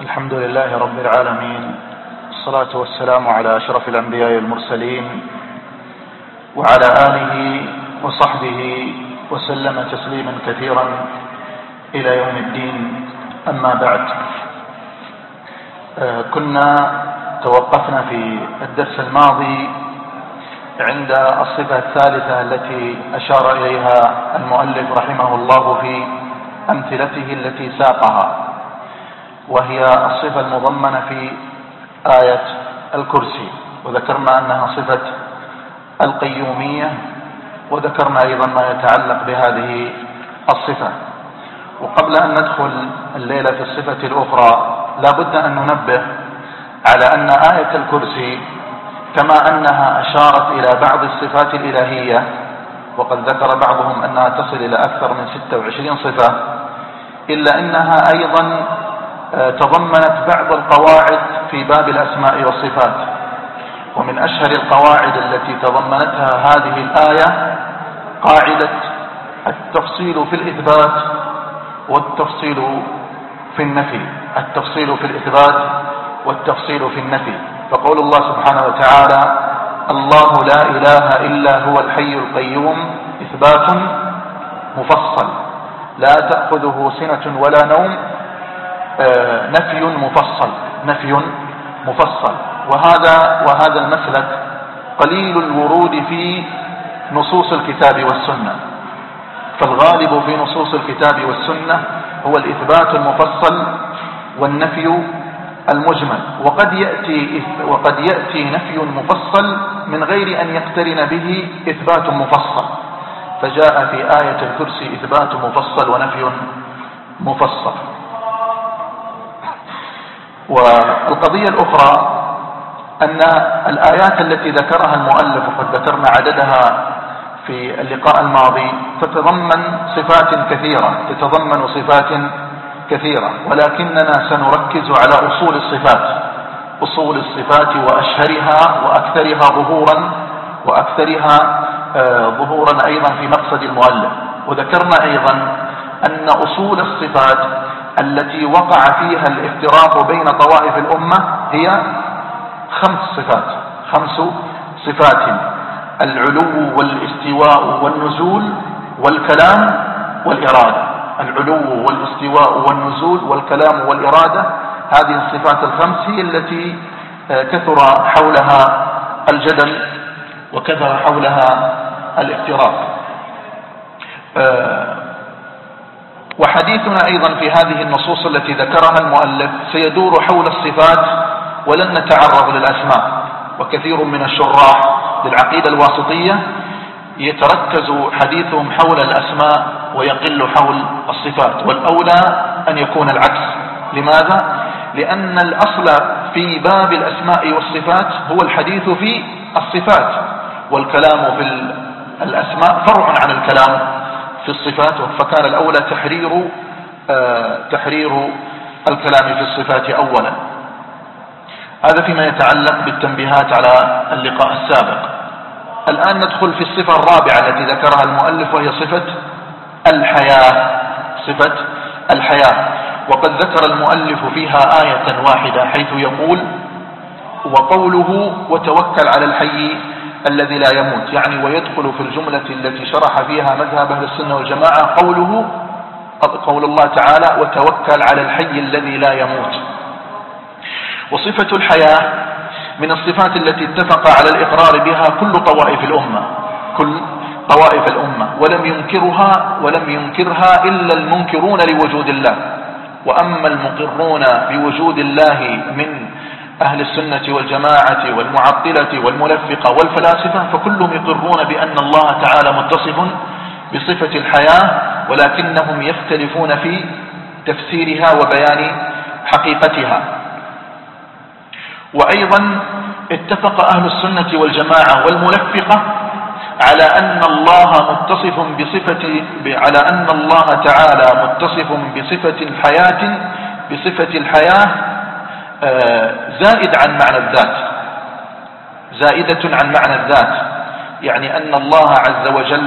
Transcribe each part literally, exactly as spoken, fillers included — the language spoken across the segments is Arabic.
الحمد لله رب العالمين، الصلاة والسلام على أشرف الأنبياء والمرسلين وعلى آله وصحبه وسلم تسليما كثيرا إلى يوم الدين. أما بعد، كنا توقفنا في الدرس الماضي عند الصفة الثالثة التي أشار إليها المؤلف رحمه الله في أمثلته التي ساقها، وهي الصفة المضمنة في آية الكرسي، وذكرنا أنها صفة القيومية، وذكرنا أيضا ما يتعلق بهذه الصفة. وقبل أن ندخل الليلة في الصفة الأخرى لا بد أن ننبه على أن آية الكرسي كما أنها أشارت إلى بعض الصفات الإلهية، وقد ذكر بعضهم أنها تصل إلى أكثر من ستة وعشرين صفة، إلا أنها أيضا تضمنت بعض القواعد في باب الأسماء والصفات. ومن أشهر القواعد التي تضمنتها هذه الآية قاعدة التفصيل في الإثبات والتفصيل في النفي، التفصيل في الإثبات والتفصيل في النفي. فقول الله سبحانه وتعالى: الله لا إله إلا هو الحي القيوم، إثبات مفصل، لا تأخذه سنة ولا نوم، آه نفي مفصل، نفي مفصل. وهذا وهذا المسلك قليل الورود في نصوص الكتاب والسنة، فالغالب في نصوص الكتاب والسنة هو الإثبات المفصل والنفي المجمل، وقد يأتي وقد يأتي نفي مفصل من غير أن يقترن به إثبات مفصل، فجاء في آية الكرسي إثبات مفصل ونفي مفصل. والقضية الأخرى أن الآيات التي ذكرها المؤلف، وقد ذكرنا عددها في اللقاء الماضي، تتضمن صفات كثيرة تتضمن صفات كثيرة ولكننا سنركز على أصول الصفات، أصول الصفات وأشهرها وأكثرها ظهورا وأكثرها ظهورا أيضا في مقصد المؤلف. وذكرنا أيضا أن أصول الصفات التي وقع فيها الافتراق بين طوائف الأمة هي خمس صفات خمس صفات: العلو والاستواء والنزول والكلام والإرادة. العلو والاستواء والنزول والكلام والإرادة، هذه الصفات الخمس هي التي كثر حولها الجدل وكثر حولها الافتراق. وحديثنا أيضا في هذه النصوص التي ذكرها المؤلف سيدور حول الصفات ولن نتعرض للأسماء، وكثير من الشراح للعقيدة الواسطية يتركز حديثهم حول الأسماء ويقل حول الصفات، والأولى أن يكون العكس. لماذا؟ لأن الأصل في باب الأسماء والصفات هو الحديث في الصفات، والكلام في الأسماء فرع عن الكلام في الصفات، فكان الأولى تحرير آه تحرير الكلام في الصفات أولا. هذا فيما يتعلق بالتنبيهات على اللقاء السابق. الآن ندخل في الصفة الرابعة التي ذكرها المؤلف، وهي صفة الحياة. صفة الحياة، وقد ذكر المؤلف فيها آية واحدة حيث يقول: وقوله وتوكل على الحي الذي لا يموت، يعني ويدخل في الجملة التي شرح فيها مذهب أهل السنة والجماعة قوله قول الله تعالى: وتوكل على الحي الذي لا يموت. وصفة الحياة من الصفات التي اتفق على الإقرار بها كل طوائف الأمة كل طوائف الأمة ولم ينكرها ولم ينكرها إلا المنكرون لوجود الله. وأما المقرون بوجود الله من أهل السنة والجماعة والمعطلة والملفقة والفلاسفة فكلهم يقرون بأن الله تعالى متصف بصفة الحياة، ولكنهم يختلفون في تفسيرها وبيان حقيقتها. وأيضا اتفق أهل السنة والجماعة والملفقة على أن الله متصف بصفة على أن الله تعالى متصف بصفة الحياة بصفة الحياة زائد عن معنى الذات زائدة عن معنى الذات يعني أن الله عز وجل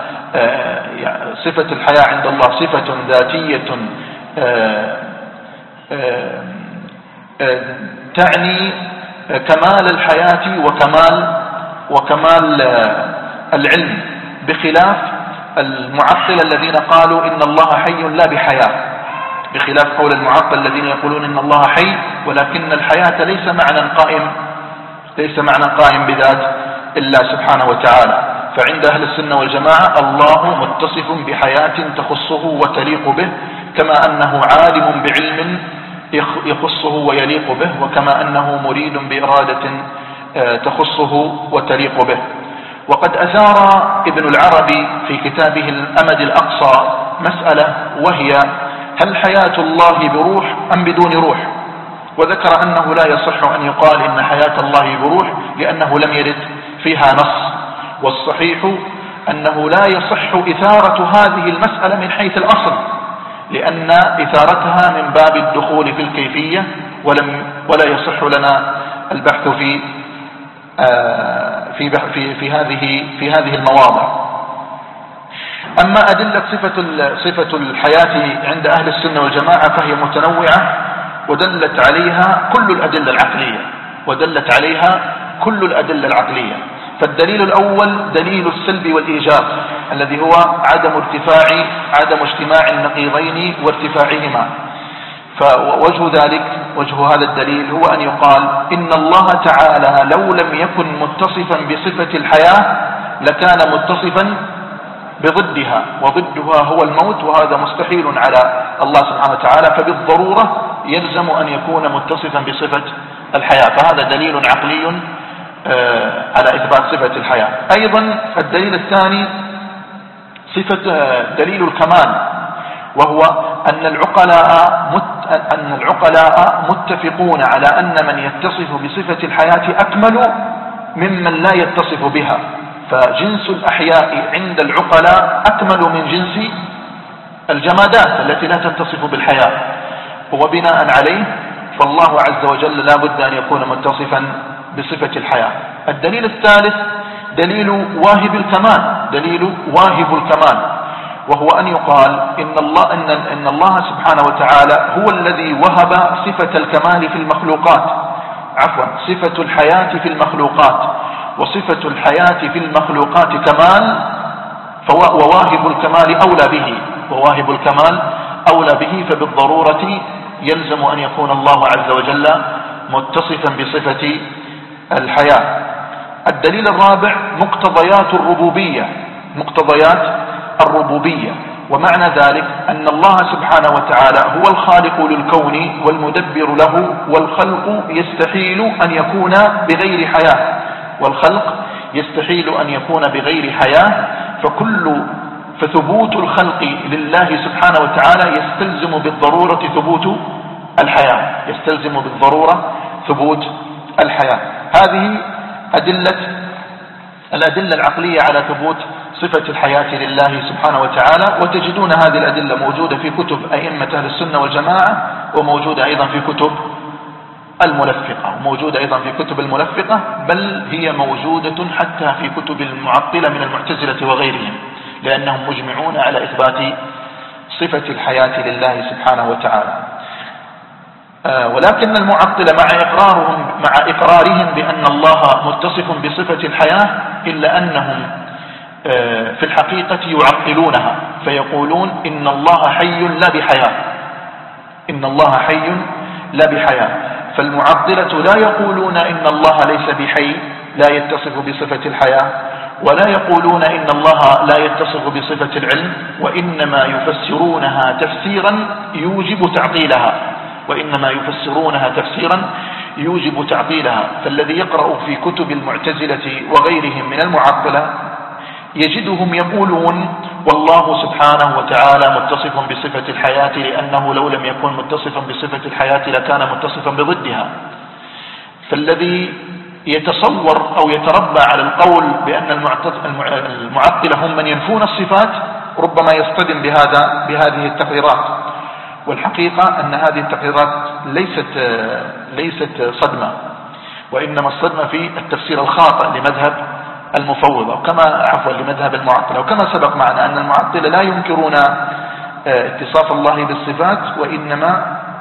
صفة الحياة عند الله صفة ذاتية تعني كمال الحياة وكمال وكمال العلم، بخلاف المعطلة الذين قالوا إن الله حي لا بحياة، بخلاف قول المعطل الذين يقولون إن الله حي ولكن الحياة ليس معنى قائم ليس معنى قائم بذات الله سبحانه وتعالى. فعند أهل السنة والجماعة الله متصف بحياة تخصه وتليق به، كما أنه عالم بعلم يخصه ويليق به، وكما أنه مريد بإرادة تخصه وتليق به. وقد أثار ابن العربي في كتابه الأمد الأقصى مسألة، وهي هل حياة الله بروح أم بدون روح؟ وذكر أنه لا يصح أن يقال إن حياة الله بروح لأنه لم يرد فيها نص، والصحيح أنه لا يصح إثارة هذه المسألة من حيث الأصل، لأن إثارتها من باب الدخول في الكيفية، ولم ولا يصح لنا البحث في في في في هذه في هذه المواضع. أما أدلة صفة صفة الحياة عند أهل السنة والجماعة فهي متنوعة، ودلت عليها كل الأدلة العقلية ودلت عليها كل الأدلة العقلية. فالدليل الأول دليل السلب والإيجاب، الذي هو عدم ارتفاع عدم اجتماع النقيضين وارتفاعهما. فوجه ذلك وجه هذا الدليل هو أن يقال إن الله تعالى لو لم يكن متصفا بصفة الحياة لكان متصفا بضدها، وضدها هو الموت، وهذا مستحيل على الله سبحانه وتعالى، فبالضرورة يلزم أن يكون متصفا بصفة الحياة. فهذا دليل عقلي على إثبات صفة الحياة. أيضا الدليل الثاني صفة دليل الكمال، وهو أن العقلاء مت أن العقلاء متفقون على أن من يتصف بصفة الحياة أكمل ممن لا يتصف بها، فجنس الأحياء عند العقلاء أكمل من جنس الجمادات التي لا تتصف بالحياة، وبناء عليه فالله عز وجل لا بد أن يكون متصفا بصفة الحياة. الدليل الثالث دليل واهب الكمال دليل واهب الكمال وهو أن يقال إن الله, إن, إن الله سبحانه وتعالى هو الذي وهب صفة الكمال في المخلوقات عفوا صفة الحياة في المخلوقات، وصفة الحياة في المخلوقات كمال، وواهب الكمال أولى به وواهب الكمال أولى به فبالضرورة يلزم أن يكون الله عز وجل متصفا بصفة الحياة. الدليل الرابع مقتضيات الربوبية مقتضيات الربوبية ومعنى ذلك أن الله سبحانه وتعالى هو الخالق للكون والمدبر له، والخلق يستحيل أن يكون بغير حياة والخلق يستحيل أن يكون بغير حياة فكل فثبوت الخلق لله سبحانه وتعالى يستلزم بالضرورة ثبوت الحياة يستلزم بالضرورة ثبوت الحياة. هذه أدلة الأدلة العقلية على ثبوت صفة الحياة لله سبحانه وتعالى، وتجدون هذه الأدلة موجودة في كتب أئمة أهل السنة والجماعة، وموجودة أيضا في كتب الملفقة وموجودة أيضا في كتب الملفقة، بل هي موجودة حتى في كتب المعطلة من المعتزلة وغيرهم، لأنهم مجمعون على إثبات صفة الحياة لله سبحانه وتعالى. ولكن المعطلة مع إقرارهم مع إقرارهم بأن الله متصف بصفة الحياة إلا أنهم في الحقيقة يعطلونها، فيقولون إن الله حي لا بحياة إن الله حي لا بحياة فالمعطلة لا يقولون إن الله ليس بحي لا يتصف بصفة الحياة، ولا يقولون إن الله لا يتصف بصفة العلم، وإنما يفسرونها تفسيرا يوجب تعطيلها وإنما يفسرونها تفسيرا يوجب تعطيلها. فالذي يقرأ في كتب المعتزلة وغيرهم من المعطلة يجدهم يقولون والله سبحانه وتعالى متصف بصفة الحياة، لأنه لو لم يكن متصفا بصفة الحياة لكان متصفا بضدها. فالذي يتصور أو يتربى على القول بأن المعطلة هم من ينفون الصفات ربما يصطدم بهذا بهذه التقريرات، والحقيقة أن هذه التقريرات ليست ليست صدمة، وإنما الصدمة في التفسير الخاطئ لمذهب المفوضة وكما عفوا لمذهب المعطلة. وكما سبق معنا أن المعطلة لا ينكرون اتصاف الله بالصفات، وإنما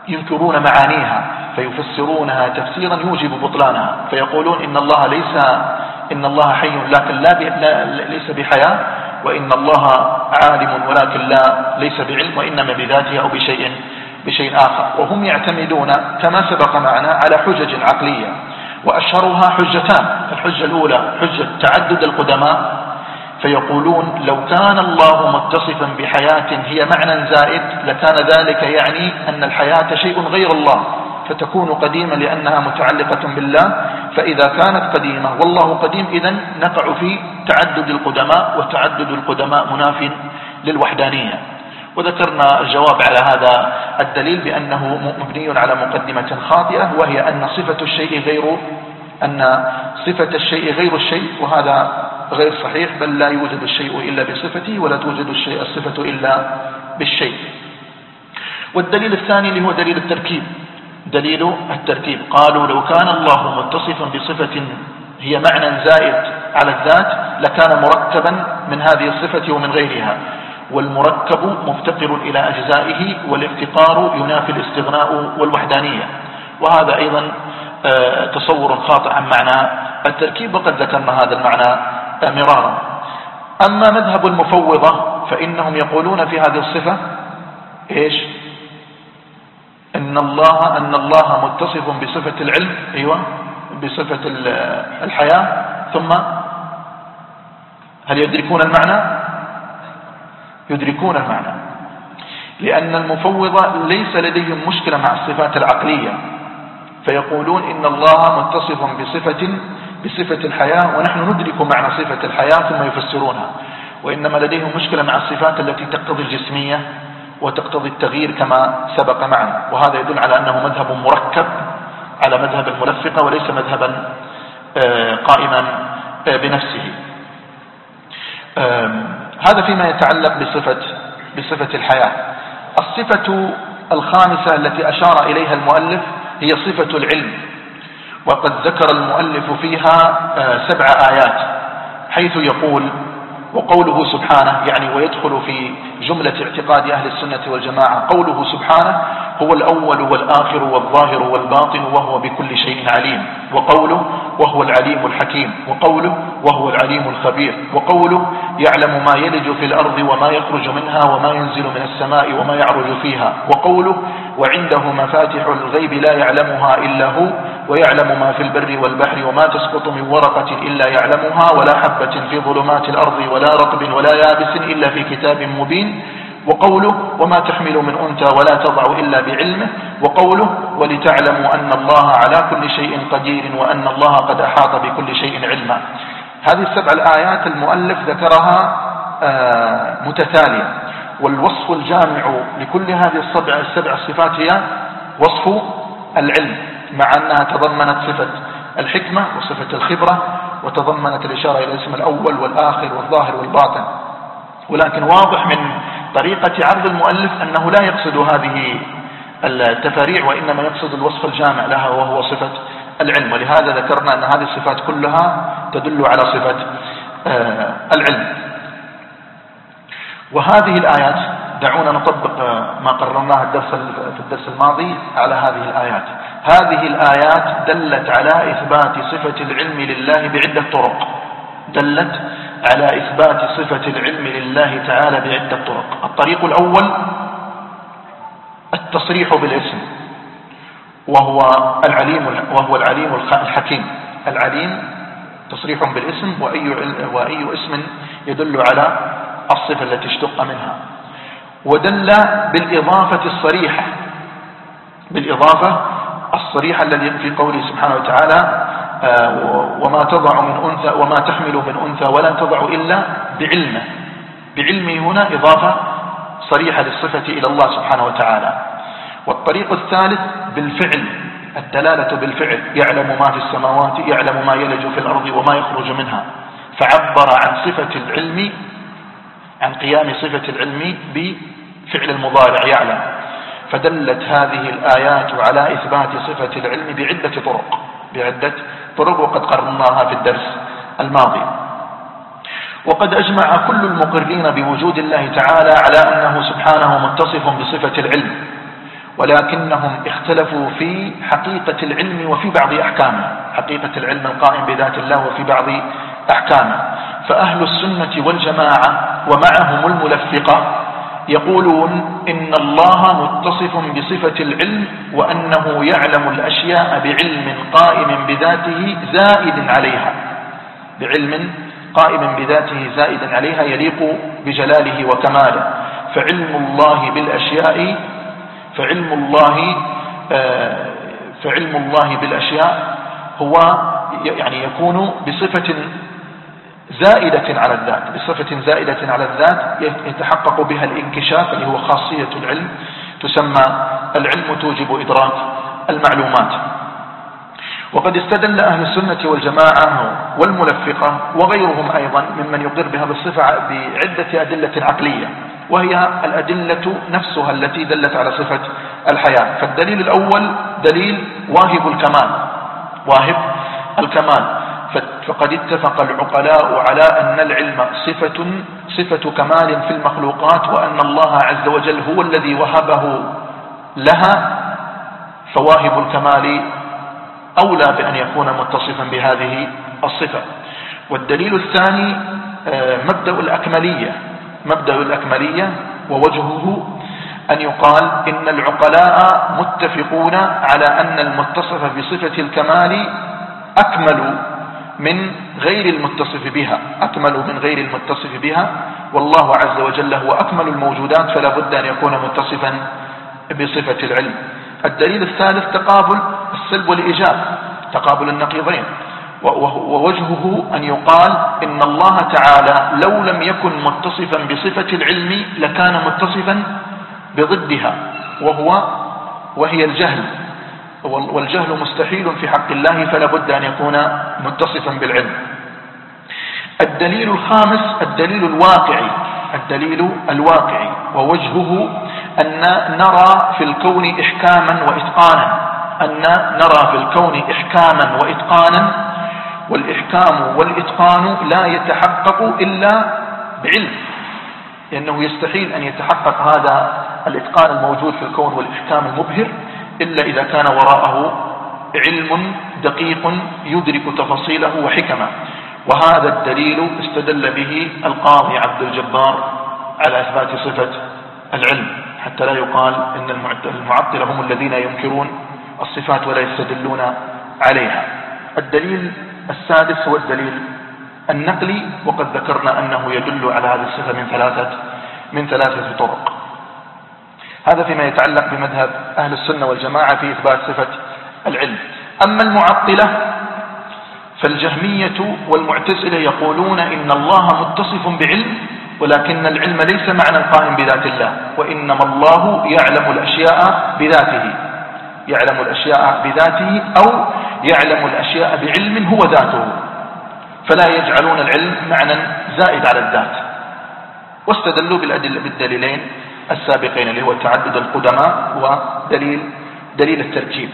ينكرون معانيها فيفسرونها تفسيرا يوجب بطلانها، فيقولون إن الله ليس إن الله حي لكن لا, لا ليس بحياة، وإن الله عالم ولكن لا ليس بعلم، وإنما بذاته أو بشيء بشيء آخر. وهم يعتمدون كما سبق معنا على حجج عقلية، وأشهرها حجتان. الحجة الأولى حجة تعدد القدماء، فيقولون لو كان الله متصفا بحياة هي معنى زائد لكان ذلك يعني أن الحياة شيء غير الله، فتكون قديمة لأنها متعلقة بالله، فإذا كانت قديمة والله قديم إذن نقع في تعدد القدماء، وتعدد القدماء مناف للوحدانية. وذكرنا الجواب على هذا الدليل بأنه مبني على مقدمة خاطئة، وهي أن صفة الشيء غير أن صفة الشيء غير الشيء، وهذا غير صحيح، بل لا يوجد الشيء إلا بصفته، ولا توجد الشيء الصفة إلا بالشيء. والدليل الثاني اللي هو دليل التركيب، دليل التركيب قالوا لو كان الله متصفا بصفة هي معنى زائد على الذات لكان مركبا من هذه الصفة ومن غيرها، والمركب مفتقر إلى أجزائه، والافتقار ينافي الاستغناء والوحدانية. وهذا أيضا تصور خاطئ عن معنى التركيب، وقد ذكرنا هذا المعنى مرارا. أما مذهب المفوضة فإنهم يقولون في هذه الصفة إيش؟ إن الله أن الله متصف بصفة العلم، أيوة، بصفة الحياة، ثم هل يدركون المعنى؟ يدركون المعنى، لأن المفوضة ليس لديهم مشكلة مع الصفات العقلية، فيقولون إن الله متصف بصفة بصفة الحياة ونحن ندرك معنى صفة الحياة ثم يفسرونها، وإنما لديهم مشكلة مع الصفات التي تقتضي الجسمية وتقتضي التغيير كما سبق معنا. وهذا يدل على أنه مذهب مركب على مذهب الملفقة، وليس مذهبا قائما بنفسه. هذا فيما يتعلق بصفة بصفة الحياة. الصفة الخامسة التي أشار إليها المؤلف هي صفة العلم، وقد ذكر المؤلف فيها سبع آيات، حيث يقول وقوله سبحانه، يعني ويدخل في جملة اعتقاد أهل السنة والجماعة قوله سبحانه هو الأول والآخر والظاهر والباطن وهو بكل شيء عليم، وقوله وهو العليم الحكيم، وقوله وهو العليم الخبير، وقوله يعلم ما يلج في الأرض وما يخرج منها وما ينزل من السماء وما يعرج فيها، وقوله وعنده مفاتح الغيب لا يعلمها إلا هو ويعلم ما في البر والبحر وما تسقط من ورقة إلا يعلمها ولا حبة في ظلمات الأرض ولا رطب ولا يابس إلا في كتاب مبين، وقوله وما تحمل من أنثى ولا تضع إلا بعلمه، وقوله ولتعلموا أن الله على كل شيء قدير وأن الله قد أحاط بكل شيء علما. هذه السبع الآيات المؤلف ذكرها متتالية، والوصف الجامع لكل هذه السبع السبع الصفات هي وصف العلم، مع أنها تضمنت صفة الحكمة وصفة الخبرة، وتضمنت الإشارة إلى الاسم الأول والآخر والظاهر والباطن. ولكن واضح من طريقة عرض المؤلف أنه لا يقصد هذه التفاريع، وإنما يقصد الوصف الجامع لها وهو صفة العلم. ولهذا ذكرنا أن هذه الصفات كلها تدل على صفة العلم. وهذه الآيات دعونا نطبق ما قررناه الدرس في الدرس الماضي على هذه الآيات. هذه الآيات دلت على إثبات صفة العلم لله بعدة طرق، دلت على إثبات صفة العلم لله تعالى بعدة طرق. الطريق الأول التصريح بالاسم، وهو العليم وهو العليم الحكيم. العليم تصريح بالاسم، وأي وأي اسم يدل على الصفة التي اشتق منها. ودل بالإضافة الصريحة، بالإضافة الصريحة الذي في قوله سبحانه وتعالى وما تضع من أنثى وما تحمل من أنثى ولا تضع إلا بعلمه. بعلمه هنا إضافة صريحة للصفة إلى الله سبحانه وتعالى. والطريق الثالث بالفعل، الدلالة بالفعل، يعلم ما في السماوات يعلم ما يلج في الأرض وما يخرج منها، فعبر عن صفة العلم، عن قيام صفة العلم بفعل المضارع يعلم. فدلت هذه الآيات على إثبات صفة العلم بعدة طرق بعدة طرق وقد قررناها في الدرس الماضي. وقد أجمع كل المقرين بوجود الله تعالى على أنه سبحانه متصف بصفة العلم، ولكنهم اختلفوا في حقيقة العلم وفي بعض أحكامه، حقيقة العلم القائم بذات الله وفي بعض أحكامه. فأهل السنة والجماعة ومعهم الملفقة يقولون إن الله متصف بصفة العلم، وأنه يعلم الأشياء بعلم قائم بذاته زائد عليها، بعلم قائم بذاته زائد عليها يليق بجلاله وكماله. فعلم الله بالأشياء فعلم الله فعلم الله بالأشياء هو يعني يكون بصفة زائدة على الذات، بصفة زائدة على الذات يتحقق بها الانكشاف، اللي هو خاصية العلم، تسمى العلم توجب إدراك المعلومات. وقد استدل أهل السنة والجماعة والملفقة وغيرهم أيضا ممن يقر بهذا الصفة بعدة أدلة عقلية، وهي الأدلة نفسها التي دلت على صفة الحياة. فالدليل الأول دليل واهب الكمال، واهب الكمال. فقد اتفق العقلاء على أن العلم صفة صفة كمال في المخلوقات، وأن الله عز وجل هو الذي وهبه لها، فواهب الكمال أولى بأن يكون متصفا بهذه الصفة. والدليل الثاني مبدأ الأكملية، مبدأ الأكملية ووجهه أن يقال إن العقلاء متفقون على أن المتصف بصفة الكمال أكمل من غير المتصف بها، أكمل من غير المتصف بها، والله عز وجل هو أكمل الموجودات، فلا بد أن يكون متصفا بصفة العلم. الدليل الثالث تقابل السلب والإيجاب، تقابل النقيضين، ووجهه أن يقال إن الله تعالى لو لم يكن متصفا بصفة العلم لكان متصفا بضدها، وهو وهي الجهل، والجهل مستحيل في حق الله، فلا بد أن يكون متصفا بالعلم. الدليل الخامس الدليل الواقعي، الدليل الواقعي ووجهه أن نرى في الكون إحكاما وإتقانا، أن نرى في الكون إحكاما وإتقانا، والإحكام والإتقان لا يتحقق إلا بعلم، لأنه يستحيل أن يتحقق هذا الإتقان الموجود في الكون والإحكام المبهر إلا إذا كان وراءه علم دقيق يدرك تفاصيله وحكمه. وهذا الدليل استدل به القاضي عبد الجبار على إثبات صفة العلم، حتى لا يقال إن المعطلة هم الذين ينكرون الصفات ولا يستدلون عليها. الدليل السادس هو الدليل النقلي، وقد ذكرنا أنه يدل على هذه الصفة من ثلاثة من ثلاثة طرق. هذا فيما يتعلق بمذهب أهل السنة والجماعة في إثبات صفة العلم. أما المعطلة فالجهمية والمعتزلة يقولون إن الله متصف بعلم، ولكن العلم ليس معنى قائم بذات الله، وإنما الله يعلم الأشياء بذاته، يعلم الأشياء بذاته أو يعلم الأشياء بعلم هو ذاته، فلا يجعلون العلم معنى زائد على الذات. واستدلوا بالأدلة بالدليلين السابقين، اللي هو تعدد القدماء ودليل دليل التركيب.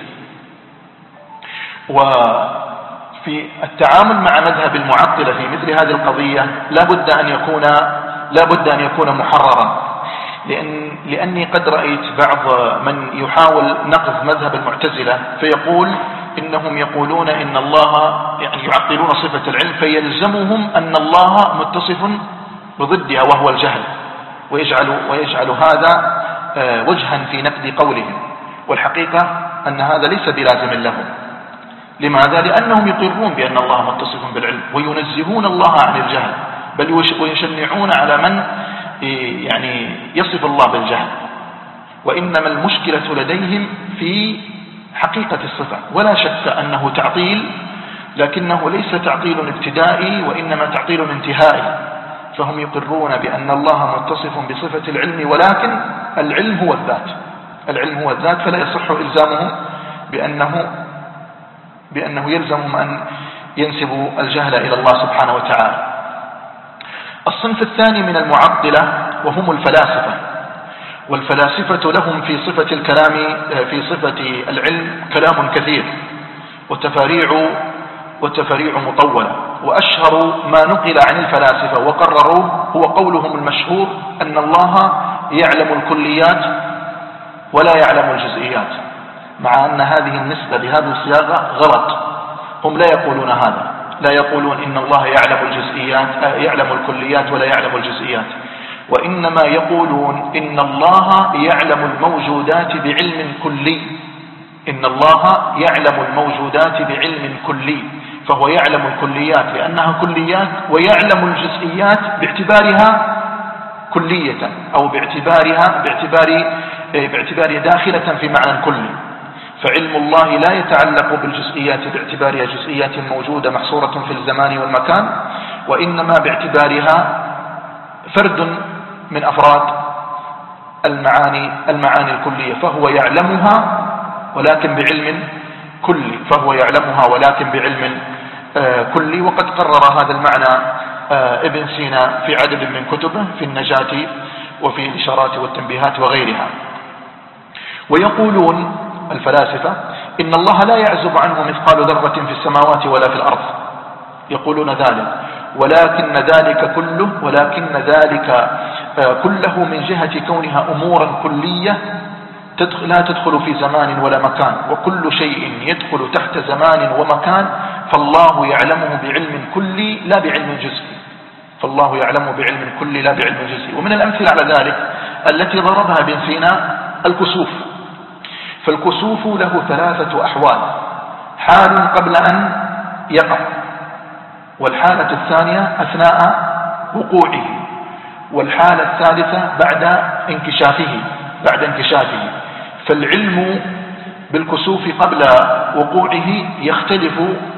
وفي التعامل مع مذهب المعطلة في مثل هذه القضية لا بد أن يكون لا بد أن يكون محررا، لأن لأني قد رأيت بعض من يحاول نقض مذهب المعتزلة فيقول إنهم يقولون إن الله يعني يعطلون صفة العلم، فيلزمهم أن الله متصف بضدها وهو الجهل، ويجعل ويجعل هذا وجها في نقد قولهم. والحقيقة أن هذا ليس بلازم لهم. لماذا؟ لأنهم يقرون بأن الله متصف بالعلم وينزهون الله عن الجهل، بل ويشنعون على من يعني يصف الله بالجهل. وإنما المشكلة لديهم في حقيقة الصفة، ولا شك أنه تعطيل، لكنه ليس تعطيل ابتدائي وإنما تعطيل انتهائي. فهم يقرون بأن الله متصف بصفة العلم، ولكن العلم هو الذات، العلم هو الذات، فلا يصح إلزامه بأنه بأنه يلزمهم أن ينسبوا الجهل إلى الله سبحانه وتعالى. الصنف الثاني من المعطلة وهم الفلاسفة، والفلاسفة لهم في صفة الكلام في صفة العلم كلام كثير وتفاريع وتفاريع مطولة، وأشهر ما نقل عن الفلاسفة وقرروا هو قولهم المشهور أن الله يعلم الكليات ولا يعلم الجزئيات، مع أن هذه النسبة بهذه الصياغة غلط. هم لا يقولون هذا، لا يقولون إن الله يعلم الجزئيات يعلم الكليات ولا يعلم الجزئيات، وإنما يقولون إن الله يعلم الموجودات بعلم كلي، إن الله يعلم الموجودات بعلم كلي، فهو يعلم الكليات لأنها كليات، ويعلم الجزئيات باعتبارها كلية أو باعتبارها باعتبار باعتبارها داخلة في معنى كلي. فعلم الله لا يتعلق بالجزئيات باعتبارها جزئيات موجودة محصورة في الزمان والمكان، وإنما باعتبارها فرد من أفراد المعاني المعاني الكلية، فهو يعلمها ولكن بعلم كلي، فهو يعلمها ولكن بعلم كلي. وقد قرر هذا المعنى ابن سينا في عدد من كتبه في النجاة وفي الإشارات والتنبيهات وغيرها. ويقولون الفلاسفة إن الله لا يعزب عنه مثقال ذرة في السماوات ولا في الأرض، يقولون ذلك، ولكن ذلك كله ولكن ذلك كله من جهة كونها أمورا كلية لا تدخل في زمان ولا مكان، وكل شيء يدخل تحت زمان ومكان فالله يعلمه بعلم كلي لا بعلم جزئي، فالله يعلمه بعلم كلي لا بعلم جزئي. ومن الأمثلة على ذلك التي ضربها ابن سينا الكسوف. فالكسوف له ثلاثة أحوال: حال قبل أن يقع، والحالة الثانية أثناء وقوعه، والحالة الثالثة بعد انكشافه بعد انكشافه. فالعلم بالكسوف قبل وقوعه يختلف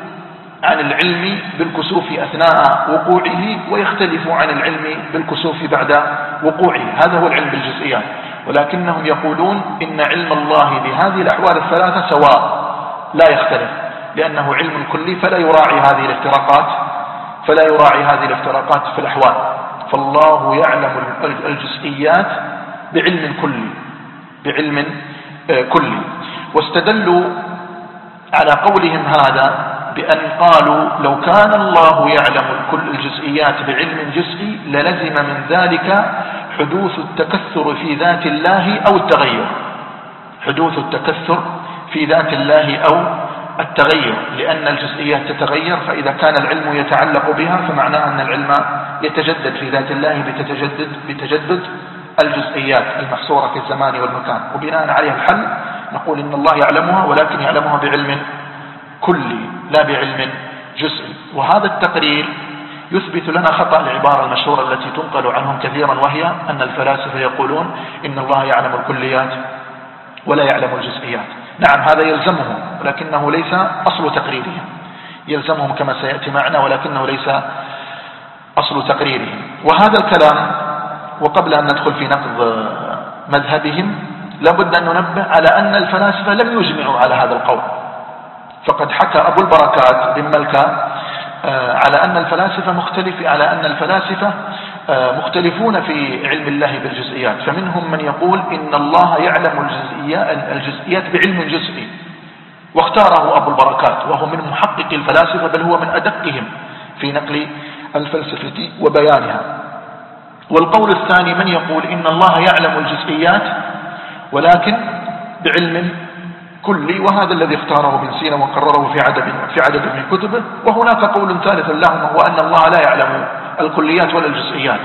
عن العلم بالكسوف أثناء وقوعه، ويختلف عن العلم بالكسوف بعد وقوعه. هذا هو العلم بالجزئيات. ولكنهم يقولون إن علم الله بهذه الأحوال الثلاثة سواء لا يختلف، لأنه علم كلي فلا يراعي هذه الافتراقات فلا يراعي هذه الافتراقات في الأحوال. فالله يعلم الجزئيات بعلم كلي بعلم كلي. واستدلوا على قولهم هذا بأن قالوا لو كان الله يعلم كل الجزئيات بعلم جزئي للزم من ذلك حدوث التكثر في ذات الله أو التغير حدوث التكثر في ذات الله أو التغير، لأن الجزئيات تتغير، فإذا كان العلم يتعلق بها فمعناه أن العلم يتجدد في ذات الله بتتجدد بتجدد الجزئيات المحصورة في الزمان والمكان. وبناء عليها الحل نقول إن الله يعلمها ولكن يعلمها بعلم كلي لا بعلم جزئي. وهذا التقرير يثبت لنا خطأ العبارة المشهورة التي تنقل عنهم كثيرا، وهي أن الفلاسفة يقولون إن الله يعلم الكليات ولا يعلم الجزئيات. نعم، هذا يلزمهم ولكنه ليس أصل تقريرهم، يلزمهم كما سيأتي معنا ولكنه ليس أصل تقريرهم. وهذا الكلام، وقبل أن ندخل في نقد مذهبهم لابد أن ننبه على أن الفلاسفة لم يجمعوا على هذا القول. فقد حكى أبو البركات بن ملكة على أن الفلاسفة مختلف على أن الفلاسفة مختلفون في علم الله بالجزئيات، فمنهم من يقول إن الله يعلم الجزئيات بعلم جزئي، واختاره أبو البركات وهو من محقق الفلاسفة، بل هو من أدقهم في نقل الفلسفة وبيانها. والقول الثاني من يقول إن الله يعلم الجزئيات ولكن بعلم كلي، وهذا الذي اختاره ابن سينا وقرره في عدد في عدد من كتبه. وهناك قول ثالث لهم هو أن الله لا يعلم الكليات ولا الجزئيات،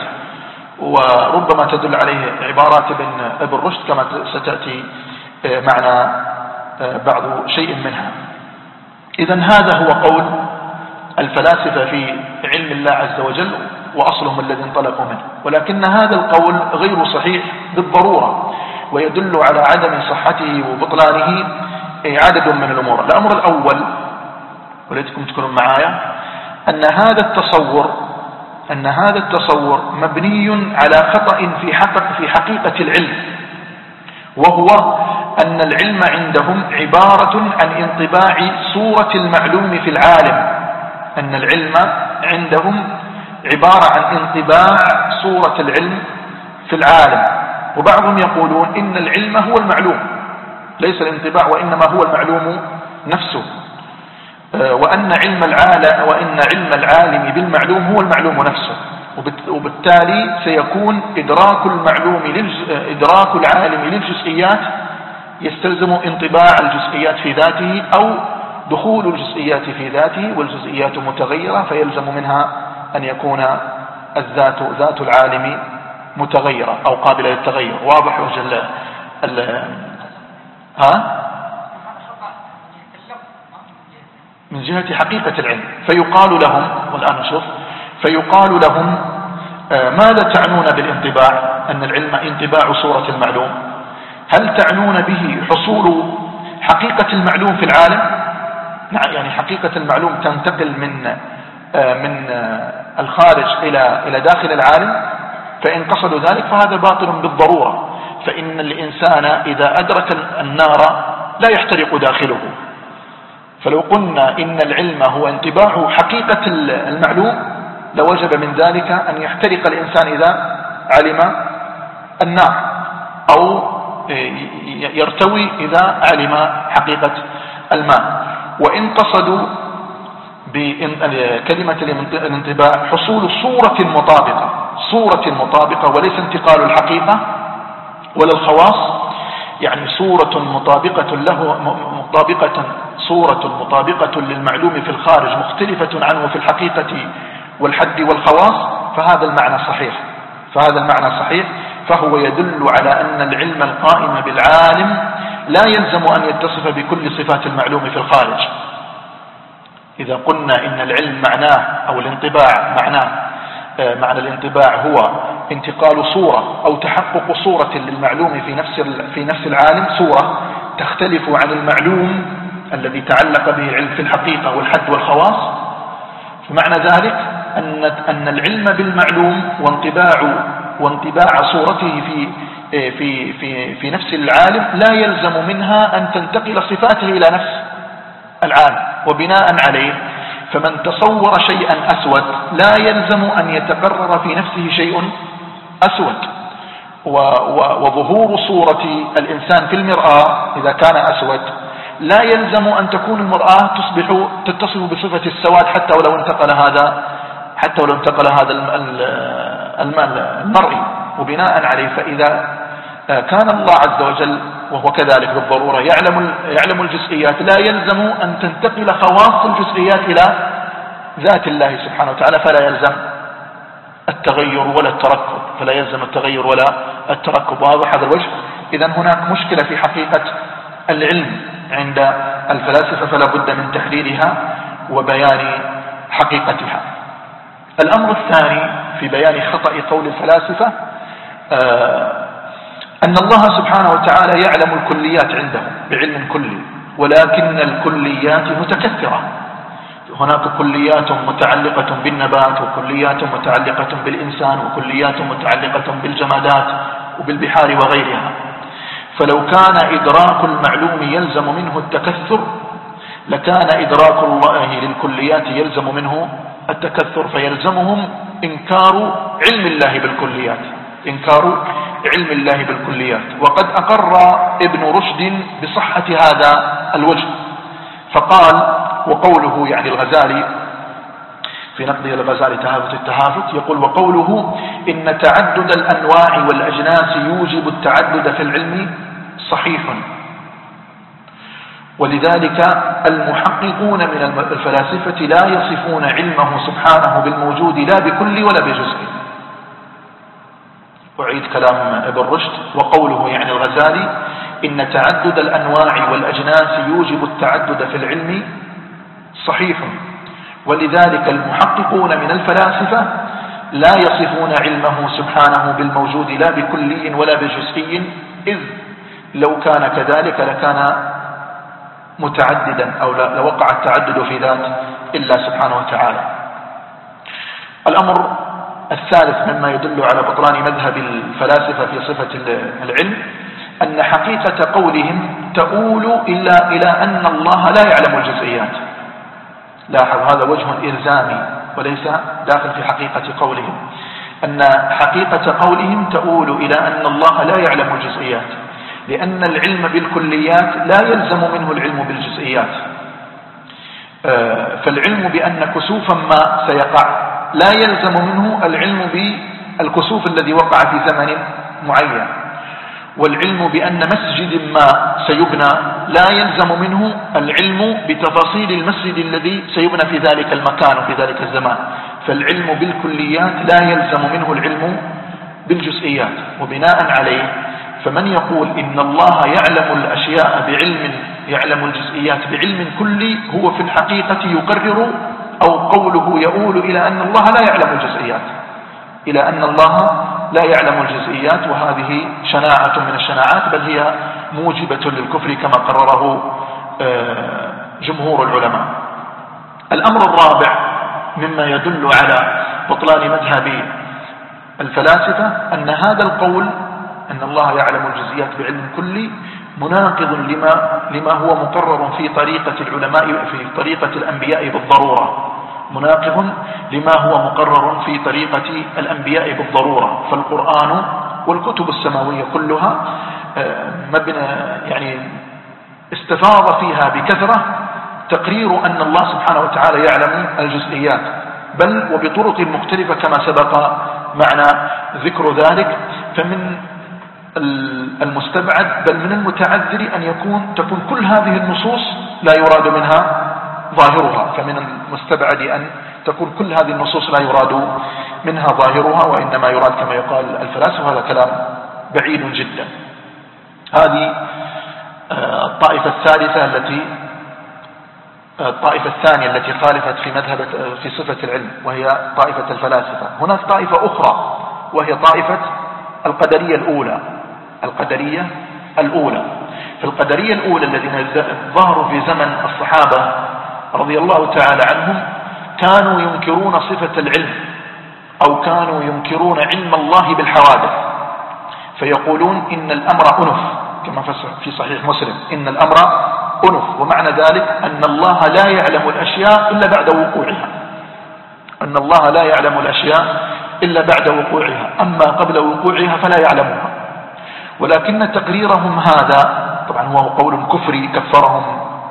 وربما تدل عليه عبارات ابن ابن رشد كما ستأتي معنا بعض شيء منها. إذن هذا هو قول الفلاسفة في علم الله عز وجل وأصلهم الذي انطلقوا منه، ولكن هذا القول غير صحيح بالضرورة، ويدل على عدم صحته وبطلانه عدد من الأمور. الأمر الأول وليتكم تكونوا معايا أن هذا التصور أن هذا التصور مبني على خطأ في حقق في حقيقة العلم، وهو أن العلم عندهم عبارة عن انطباع صورة المعلوم في العالم أن العلم عندهم عبارة عن انطباع صورة العلم في العالم. وبعضهم يقولون إن العلم هو المعلوم، ليس الانطباع وإنما هو المعلوم نفسه، وأن علم العالم وإن علم العالم بالمعلوم هو المعلوم نفسه، وبالتالي سيكون إدراك المعلوم إدراك العالم للجزئيات يستلزم انطباع الجزئيات في ذاته أو دخول الجزئيات في ذاته، والجزئيات متغيرة فيلزم منها أن يكون الذات ذات العالم متغيرة أو قابلة للتغير. واضح وجل ال ها من جهة حقيقة العلم. فيقال لهم، والآن نشوف، فيقال لهم ماذا تعنون بالانطباع؟ أن العلم انطباع صورة المعلوم، هل تعنون به حصول حقيقة المعلوم في العالم؟ نعم، يعني حقيقة المعلوم تنتقل من من الخارج إلى إلى داخل العالم. فإن قصدوا ذلك فهذا باطل بالضرورة، فإن الإنسان إذا أدرك النار لا يحترق داخله. فلو قلنا إن العلم هو انطباع حقيقة المعلوم لوجب من ذلك أن يحترق الإنسان إذا علم النار، أو يرتوي إذا علم حقيقة الماء. وإن قصدوا بكلمة الانطباع حصول صورة مطابقة، صورة مطابقة وليس انتقال الحقيقة ولا الخواص، يعني صورة مطابقة له، مطابقة صورة مطابقة للمعلوم في الخارج مختلفة عنه في الحقيقة والحد والخواص، فهذا المعنى صحيح، فهذا المعنى صحيح. فهو يدل على أن العلم القائم بالعالم لا يلزم أن يتصف بكل صفات المعلوم في الخارج. إذا قلنا إن العلم معناه أو الانطباع معناه معنى الانطباع هو انتقال صورة أو تحقق صورة للمعلوم في نفس في نفس العالم، صورة تختلف عن المعلوم الذي تعلق به العلم في الحقيقة والحد والخواص، فمعنى ذلك أن أن العلم بالمعلوم وانطباع وانطباع صورته في في في في نفس العالم لا يلزم منها أن تنتقل صفاته إلى نفس العالم. وبناء عليه فمن تصور شيئا أسود لا يلزم أن يتقرر في نفسه شيء أسود. وظهور صورة الإنسان في المرآة إذا كان أسود لا يلزم أن تكون المرآة تصبح تتصف بصفة السواد حتى ولو انتقل هذا حتى ولو انتقل هذا المرئي. وبناء عليه فإذا كان الله عز وجل وهو كذلك بالضرورة يعلم يعلم الجزئيات لا يلزم أن تنتقل خواص الجزئيات إلى ذات الله سبحانه وتعالى، فلا يلزم التغير ولا التركب، فلا يلزم التغير ولا التركب. واضح هذا الوجه؟ إذن هناك مشكلة في حقيقة العلم عند الفلاسفة، فلا بد من تحليلها وبيان حقيقتها. الأمر الثاني في بيان خطأ قول الفلاسفة آه أن الله سبحانه وتعالى يعلم الكليات عنده بعلم كلي، ولكن الكليات متكثرة. هناك كليات متعلقة بالنبات، وكليات متعلقة بالإنسان، وكليات متعلقة بالجمادات وبالبحار وغيرها. فلو كان إدراك المعلوم يلزم منه التكثر لكان إدراك الله للكليات يلزم منه التكثر، فيلزمهم إنكار علم الله بالكليات، إنكار علم الله بالكليات. وقد أقر ابن رشد بصحة هذا الوجه فقال، وقوله يعني الغزالي في نقده الغزالي تهافت التهافت يقول: وقوله إن تعدد الأنواع والأجناس يوجب التعدد في العلم صحيح، ولذلك المحققون من الفلاسفة لا يصفون علمه سبحانه بالموجود لا بكل ولا بجزء. أعيد كلام ابن رشد: وقوله يعني الغزالي إن تعدد الأنواع والأجناس يوجب التعدد في العلم صحيح، ولذلك المحققون من الفلاسفة لا يصفون علمه سبحانه بالموجود لا بكلي ولا بجزئي، إذ لو كان كذلك لكان متعددا أو لوقع التعدد في ذات إلا سبحانه وتعالى. الأمر الثالث مما يدل على بطلان مذهب الفلاسفة في صفة العلم أن حقيقة قولهم تؤول إلا إلى أن الله لا يعلم الجزئيات. لاحظ هذا وجه إلزامي وليس داخل في حقيقة قولهم، أن حقيقة قولهم تؤول إلى أن الله لا يعلم الجزئيات، لأن العلم بالكليات لا يلزم منه العلم بالجزئيات. فالعلم بأن كسوفا ما سيقع لا يلزم منه العلم بالكسوف الذي وقع في زمن معين. والعلم بأن مسجد ما سيبنى لا يلزم منه العلم بتفاصيل المسجد الذي سيبنى في ذلك المكان وفي ذلك الزمان. فالعلم بالكليات لا يلزم منه العلم بالجزئيات. وبناء عليه فمن يقول إن الله يعلم الأشياء بعلم يعلم الجزئيات بعلم كلي هو في الحقيقة يقرر أو قوله يؤول إلى أن الله لا يعلم الجزئيات إلى أن الله لا يعلم الجزئيات، وهذه شناعة من الشناعات، بل هي موجبة للكفر كما قرره جمهور العلماء. الأمر الرابع مما يدل على بطلان مذهب الفلاسفة أن هذا القول أن الله يعلم الجزئيات بعلم كلي مناقض لما, لما هو مقرر في طريقة العلماء في طريقة الأنبياء بالضرورة مناقض لما هو مقرر في طريقة الأنبياء بالضرورة. فالقرآن والكتب السماوية كلها مبنى يعني استفاض فيها بكثرة تقرير أن الله سبحانه وتعالى يعلم الجزئيات، بل وبطرق مختلفة كما سبق معنا ذكر ذلك. فمن المستبعد بل من المتعذر أن يكون تكون كل هذه النصوص لا يراد منها ظاهرها، فمن المستبعد أن تكون كل هذه النصوص لا يراد منها ظاهرها وإنما يراد كما يقال الفلاسفة. هذا كلام بعيد جدا. هذه الطائفة الثالثة التي الطائفة الثانية التي خالفت في مذهب في صفة العلم وهي طائفة الفلاسفة. هناك طائفة أخرى وهي طائفة القدرية الأولى القدرية الأولى في القدرية الأولى الذين ظهروا في زمن الصحابة رضي الله تعالى عنهم كانوا ينكرون صفة العلم أو كانوا ينكرون علم الله بالحوادث، فيقولون إن الأمر أنف كما في صحيح مسلم إن الأمر أنف، ومعنى ذلك أن الله لا يعلم الأشياء إلا بعد وقوعها أن الله لا يعلم الأشياء إلا بعد وقوعها، أما قبل وقوعها فلا يعلمها. ولكن تقريرهم هذا طبعا هو قول كفري كفرهم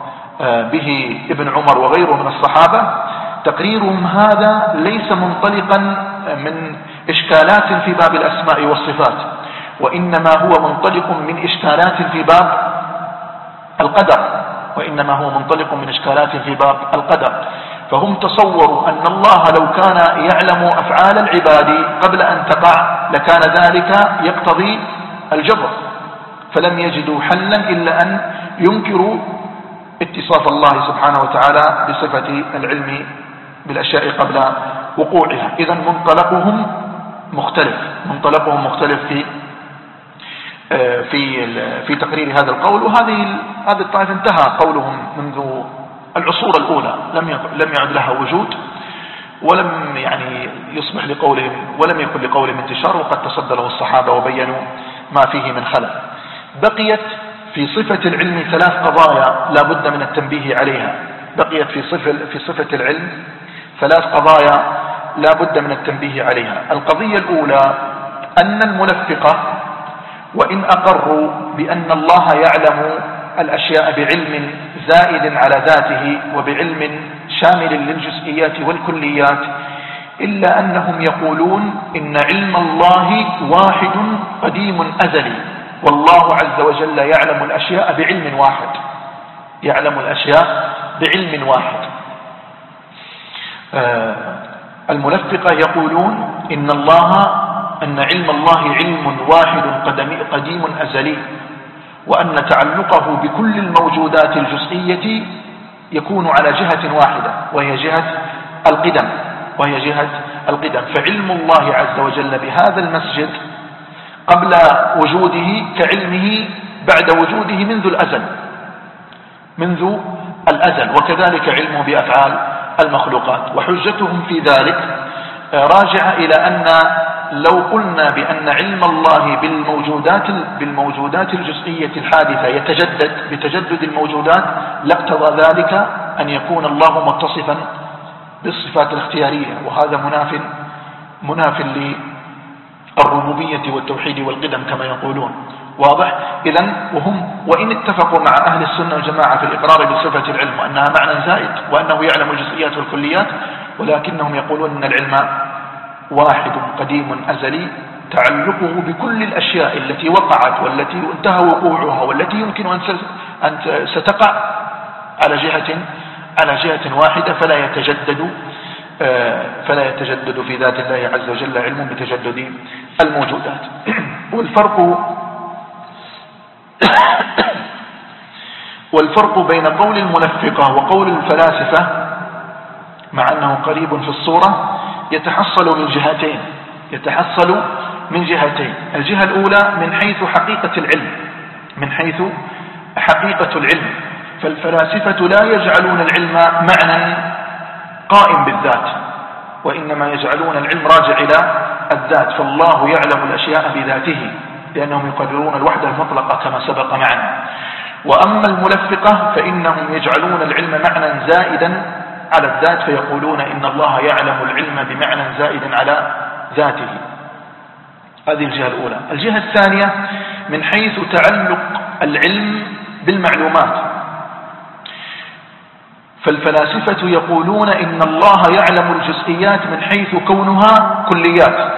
به ابن عمر وغيره من الصحابة. تقريرهم هذا ليس منطلقا من إشكالات في باب الأسماء والصفات، وإنما هو منطلق من إشكالات في باب القدر وإنما هو منطلق من إشكالات في باب القدر. فهم تصوروا أن الله لو كان يعلم أفعال العباد قبل أن تقع لكان ذلك يقتضي الجبر، فلم يجدوا حلا إلا أن ينكروا اتصاف الله سبحانه وتعالى بصفة العلم بالأشياء قبل وقوعها. إذن منطلقهم مختلف منطلقهم مختلف في في في تقرير هذا القول. وهذه هذه الطائفة انتهى قولهم منذ العصور الأولى، لم لم يعد لها وجود ولم يعني يصبح لقولهم ولم يكن لقولهم انتشار، وقد تصدى له الصحابة وبينوا ما فيه من خلل. بقيت في صفة العلم ثلاث قضايا لا بد من التنبيه عليها. بقيت في صفة في صفة العلم ثلاث قضايا لا بد من التنبيه عليها. القضية الأولى أن المنفقة وإن أقروا بأن الله يعلم الأشياء بعلم زائد على ذاته وبعلم شامل للجزئيات والكليات، إلا أنهم يقولون إن علم الله واحد قديم أزلي، والله عز وجل يعلم الأشياء بعلم واحد يعلم الأشياء بعلم واحد. آه المنفقة يقولون إن الله أن علم الله علم واحد قديم أزلي، وأن تعلقه بكل الموجودات الجزئية يكون على جهة واحدة وهي جهة القدم وهي جهة القدم فعلم الله عز وجل بهذا المسجد قبل وجوده كعلمه بعد وجوده منذ الأزل منذ الأزل وكذلك علمه بأفعال المخلوقات. وحجتهم في ذلك راجعة إلى أن لو قلنا بأن علم الله بالموجودات بالموجودات الجزئية الحادثة يتجدد بتجدد الموجودات لاقتضى ذلك أن يكون الله متصفا بالصفات الاختيارية، وهذا مناف مناف للربوبية والتوحيد والقدم كما يقولون. واضح؟ إذن وهم وإن اتفقوا مع أهل السنة والجماعة في الإقرار بصفة العلم وأنها معنى زائد وأنه يعلم الجزئيات والكليات، ولكنهم يقولون أن العلم واحد قديم أزلي تعلقه بكل الأشياء التي وقعت والتي انتهى وقوعها والتي يمكن أن ستقع على جهة على جهة واحدة، فلا يتجدد فلا يتجدد في ذات الله عز وجل علم بتجدد الموجودات. والفرق والفرق بين قول المنفقة وقول الفلاسفة مع أنه قريب في الصورة يتحصل من جهتين يتحصل من جهتين الجهة الأولى من حيث حقيقة العلم من حيث حقيقة العلم فالفلاسفة لا يجعلون العلم معنى قائم بالذات، وإنما يجعلون العلم راجع إلى الذات، فالله يعلم الأشياء بذاته لأنهم يقررون الوحدة المطلقة كما سبق معنا. وأما الملفقة فإنهم يجعلون العلم معنى زائدا على الذات، فيقولون إن الله يعلم العلم بمعنى زائد على ذاته. هذه الجهة الأولى. الجهة الثانية من حيث تعلق العلم بالمعلومات، فالفلاسفة يقولون إن الله يعلم الجزئيات من حيث كونها كليات.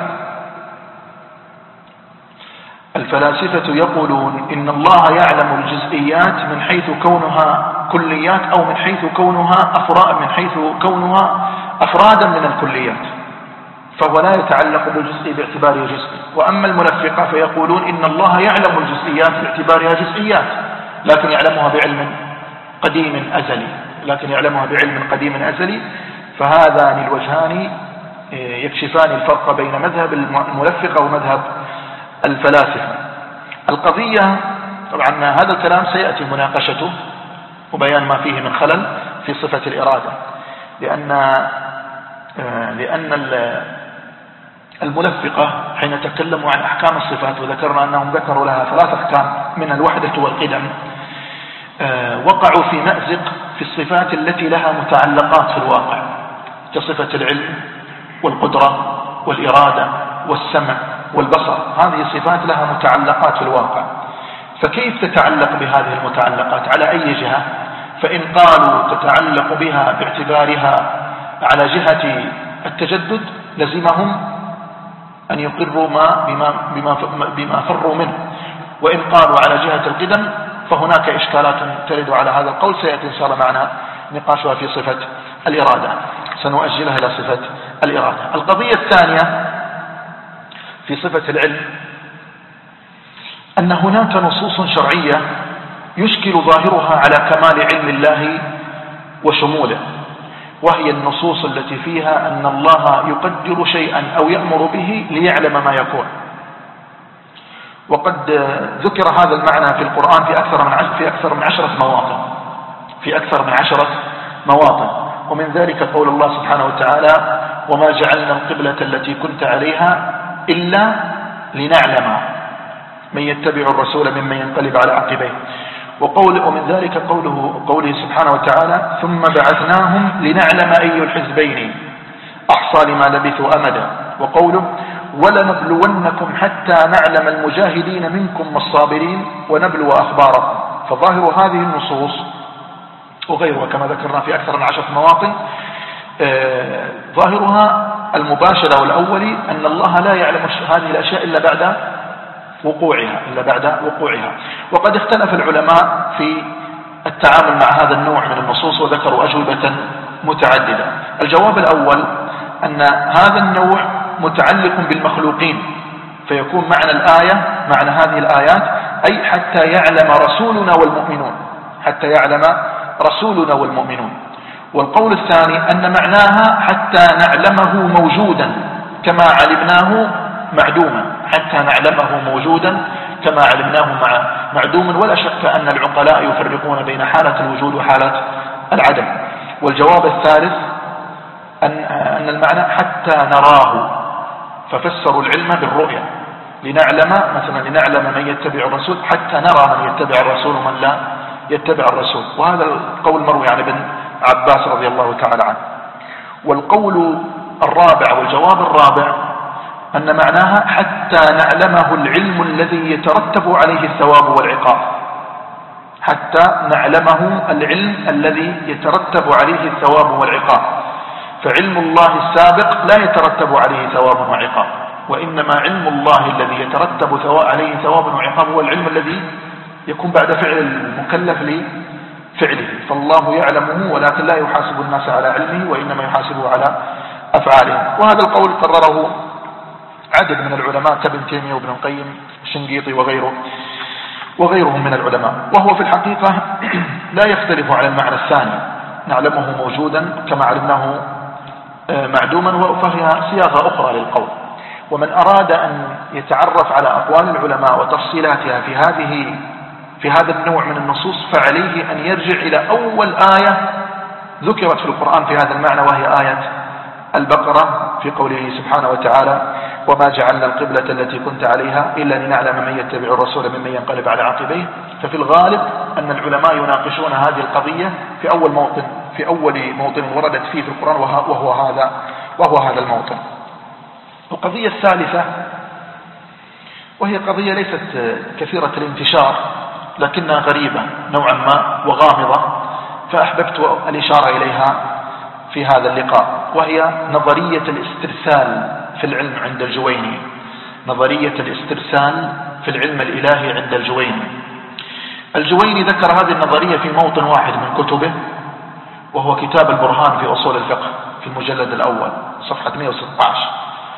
الفلاسفة يقولون إن الله يعلم الجزئيات من حيث كونها كليات أو من حيث كونها أفراد من حيث كونها أفرادا من الكليات، فهو لا يتعلق بالجزء باعتباره جزئي. وأما المنفقة فيقولون إن الله يعلم الجزئيات باعتبارها جزئيات، لكن يعلمها بعلم قديم أزلي لكن يعلمها بعلم قديم أزلي فهذان الوجهان يكشفان الفرق بين مذهب المنفقة ومذهب الفلاسفة. القضية طبعا هذا الكلام سيأتي مناقشته وبيان ما فيه من خلل في صفة الإرادة، لأن لأن المنفقة حين تكلموا عن أحكام الصفات وذكرنا أنهم ذكروا لها ثلاث أحكام من الوحدة والقدم، وقعوا في مأزق في الصفات التي لها متعلقات في الواقع كصفة العلم والقدرة والإرادة والسمع والبصر. هذه الصفات لها متعلقات في الواقع، فكيف تتعلق بهذه المتعلقات على أي جهة؟ فإن قالوا تتعلق بها باعتبارها على جهة التجدد لزمهم أن يقروا ما بما, بما, بما فروا منه، وإن قالوا على جهة القدم فهناك إشكالات ترد على هذا القول سيأتي إن شاء الله معنا نقاشها في صفة الإرادة، سنؤجلها إلى صفة الإرادة. القضية الثانية في صفة العلم أن هناك نصوص شرعية يشكل ظاهرها على كمال علم الله وشموله، وهي النصوص التي فيها أن الله يقدر شيئا أو يأمر به ليعلم ما يكون. وقد ذكر هذا المعنى في القرآن في أكثر من عشرة في أكثر من عشرة مواطن في أكثر من عشرة مواطن ومن ذلك قول الله سبحانه وتعالى: وما جعلنا القبلة التي كنت عليها إلا لنعلم من يتبع الرسول ممن ينقلب على عقبيه. وقول ومن ذلك قوله قوله سبحانه وتعالى: ثم بعثناهم لنعلم أي الحزبين أحصى لما لبثوا أمدا. وقوله: ولنبلونكم حتى نعلم المجاهدين منكم والصابرين ونبلو أخباركم. فظاهر هذه النصوص وغيرها كما ذكرنا في أكثر من عشرة مواطن آه ظاهرها المباشرة والأولي أن الله لا يعلم هذه الأشياء إلا بعد وقوعها إلا بعد وقوعها. وقد اختلف العلماء في التعامل مع هذا النوع من النصوص وذكروا أجوبة متعددة. الجواب الأول أن هذا النوع متعلق بالمخلوقين، فيكون معنى الآية معنى هذه الآيات أي حتى يعلم رسولنا والمؤمنون حتى يعلم رسولنا والمؤمنون. والقول الثاني أن معناها حتى نعلمه موجودا كما علمناه معدوما حتى نعلمه موجودا كما علمناه معدوما. ولا شك أن العقلاء يفرقون بين حالة الوجود وحالة العدم. والجواب الثالث أن, أن المعنى حتى نراه، ففسروا العلم بالرؤية لنعلم مثلا لنعلم من يتبع الرسول حتى نرى من يتبع الرسول ومن لا يتبع الرسول. وهذا القول مروي عن ابن عباس رضي الله تعالى عنه. والقول الرابع والجواب الرابع أن معناها حتى نعلمه العلم الذي يترتب عليه الثواب والعقاب حتى نعلمه العلم الذي يترتب عليه الثواب والعقاب. فعلم الله السابق لا يترتب عليه ثواب وعقاب، وإنما علم الله الذي يترتب عليه ثواب وعقاب هو العلم الذي يكون بعد فعل المكلف لفعله، فالله يعلمه ولكن لا يحاسب الناس على علمه وإنما يحاسبه على أفعالهم. وهذا القول قرره عدد من العلماء كابن تيمية وابن القيم الشنقيطي وغيره وغيرهم من العلماء، وهو في الحقيقة لا يختلف على المعنى الثاني، نعلمه موجودا كما علمناه معدوما، فهي صياغة أخرى للقول. ومن أراد أن يتعرف على أقوال العلماء وتفصيلاتها في هذه في هذا النوع من النصوص فعليه أن يرجع إلى أول آية ذكرت في القرآن في هذا المعنى، وهي آية البقرة في قوله سبحانه وتعالى: وما جعلنا القبلة التي كنت عليها إلا لنعلم من يتبع الرسول ممن ينقلب على عقبيه. ففي الغالب أن العلماء يناقشون هذه القضية في أول موطن في أول موطن وردت فيه في القرآن، وهو هذا وهو هذا الموطن. القضية الثالثة وهي قضية ليست كثيرة الانتشار لكنها غريبة نوعا ما وغامضة، فأحببت الإشارة إليها في هذا اللقاء، وهي نظرية الاسترسال في العلم عند الجويني. نظرية الاسترسال في العلم الإلهي عند الجويني. الجويني ذكر هذه النظرية في موطن واحد من كتبه، وهو كتاب البرهان في أصول الفقه في المجلد الأول صفحة مئة وستة عشر،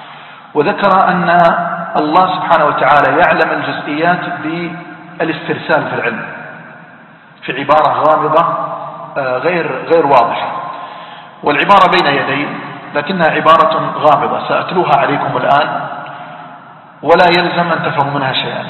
وذكر أن الله سبحانه وتعالى يعلم الجزئيات بالاسترسال في العلم في عبارة غامضة غير غير واضحة، والعبارة بين يدي لكنها عبارة غامضة سأتلوها عليكم الآن ولا يلزم أن تفهموا منها شيئا،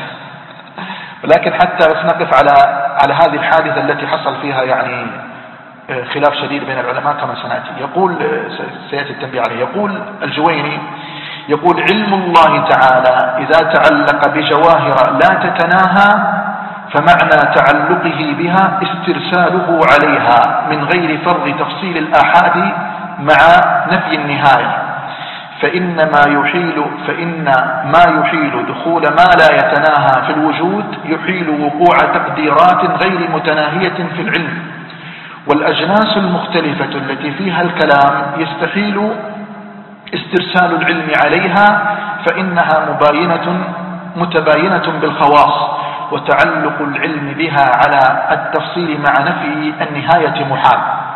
ولكن حتى بس نقف على على هذه الحادثة التي حصل فيها يعني خلاف شديد بين العلماء كما سنأتي. يقول سيأتي التنبيه عليه. يقول الجويني يقول: علم الله تعالى إذا تعلق بجواهر لا تتناهى فمعنى تعلقه بها استرساله عليها من غير فرض تفصيل الآحاد مع نفي النهاية، فإن ما يحيل فإن ما يحيل دخول ما لا يتناهى في الوجود يحيل وقوع تقديرات غير متناهية في العلم، والأجناس المختلفة التي فيها الكلام يستحيل استرسال العلم عليها، فإنها مباينة متباينة بالخواص، وتعلق العلم بها على التفصيل مع نفي النهاية محال.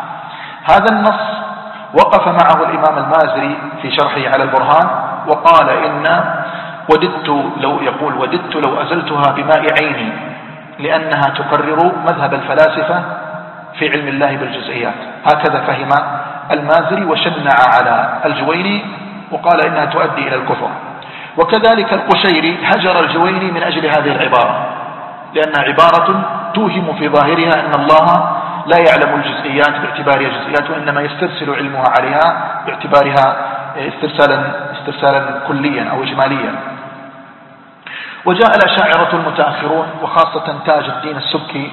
هذا النص وقف معه الإمام المازري في شرحه على البرهان وقال: إن وددت لو يقول وددت لو أزلتها بماء عيني، لأنها تقرر مذهب الفلاسفة في علم الله بالجزئيات. هكذا فهم المازري وشنع على الجويني وقال إنها تؤدي إلى الكفر. وكذلك القشيري هجر الجويني من أجل هذه العبارة، لأنها عبارة توهم في ظاهرها أن الله لا يعلم الجزئيات باعتبارها جزئيات، وإنما يسترسل علمها عليها باعتبارها استرسالا, استرسالا كليا أو إجماليا. وجاء الأشاعرة المتأخرون وخاصة تاج الدين السبكي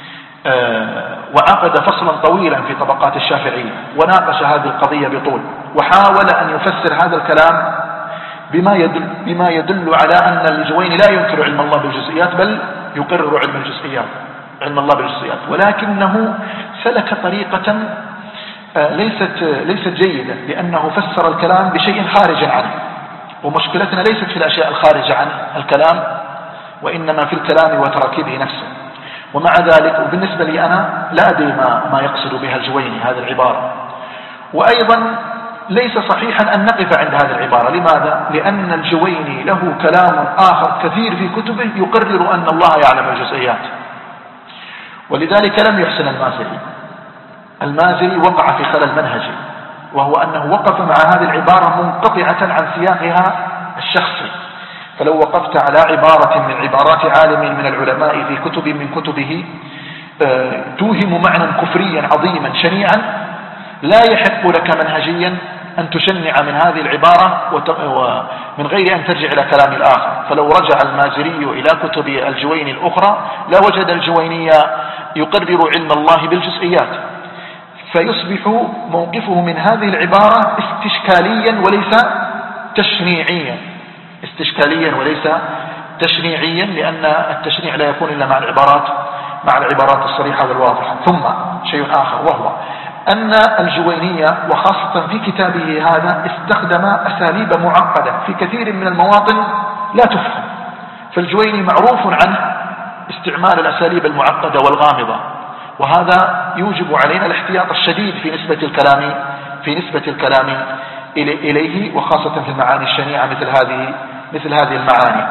وعقد فصلا طويلا في طبقات الشافعية وناقش هذه القضية بطول، وحاول أن يفسر هذا الكلام بما يدل, بما يدل على أن الجويني لا ينكر علم الله بالجزئيات بل يقرر علم الجزئيات علم الله بالجزئيات، ولكنه سلك طريقة ليست ليست جيدة، لأنه فسر الكلام بشيء خارج عنه. ومشكلتنا ليست في الأشياء الخارجة عن الكلام، وإنما في الكلام وتركيبه نفسه. ومع ذلك وبالنسبة لي أنا لا أدري ما, ما يقصد بها الجويني هذه العبارة، وأيضا ليس صحيحا أن نقف عند هذه العبارة. لماذا؟ لأن الجويني له كلام آخر كثير في كتبه يقرر أن الله يعلم الجزئيات، ولذلك لم يحسن المازري. المازري وقع في خلل منهجي، وهو أنه وقف مع هذه العبارة منقطعة عن سياقها الشخصي. فلو وقفت على عبارة من عبارات عالم من العلماء في كتب من كتبه توهم معنى كفريا عظيما شنيعا، لا يحق لك منهجيا أن تشنع من هذه العبارة ومن غير أن ترجع إلى كلام الآخر. فلو رجع المازري إلى كتب الجويني الأخرى لوجد الجويني يقرر علم الله بالجزئيات، فيصبح موقفه من هذه العبارة استشكاليا وليس تشنيعيا استشكاليا وليس تشنيعيا، لأن التشنيع لا يكون إلا مع العبارات مع العبارات الصريحة والواضحة. ثم شيء آخر، وهو أن الجويني وخاصة في كتابه هذا استخدم أساليب معقدة في كثير من المواطن لا تفهم. فالجويني معروف عنه استعمال الأساليب المعقدة والغامضة، وهذا يوجب علينا الاحتياط الشديد في نسبة الكلام في نسبة الكلام إليه، وخاصة في المعاني الشنيعة مثل هذه مثل هذه المعاني.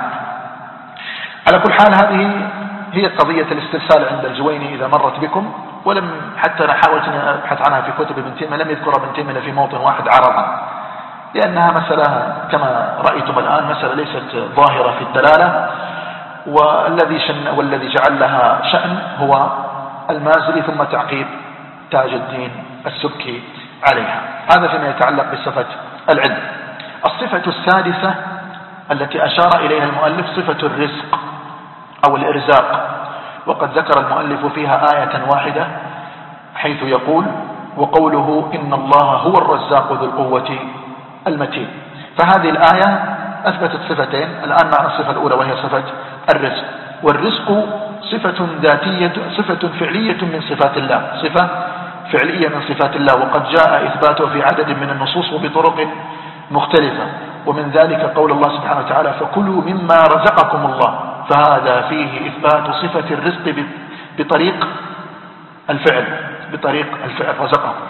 على كل حال هذه هي قضية الاسترسال عند الجويني إذا مرت بكم، ولم حتى أنا حاولت أن أبحث عنها في كتب ابن تيمية لم يذكر ابن تيمية في موطن واحد عرضا، لأنها مسألة كما رأيتم الآن مسألة ليست ظاهرة في الدلالة، والذي شن والذي جعل لها شأن هو المازري ثم تعقيب تاج الدين السبكي عليها. هذا فيما يتعلق بصفة العلم. الصفة السادسة التي أشار إليها المؤلف صفة الرزق أو الإرزاق، وقد ذكر المؤلف فيها آية واحدة حيث يقول: وقوله إن الله هو الرزاق ذو القوة المتين. فهذه الآية أثبتت صفتين الآن معنى الصفة الأولى وهي صفة الرزق. والرزق صفة ذاتية صفة فعلية من صفات الله، صفة فعلية من صفات الله، وقد جاء إثباته في عدد من النصوص وبطرق مختلفة، ومن ذلك قول الله سبحانه وتعالى: فكلوا مما رزقكم الله، فهذا فيه إثبات صفة الرزق بطريق الفعل بطريق الفعل رزقكم.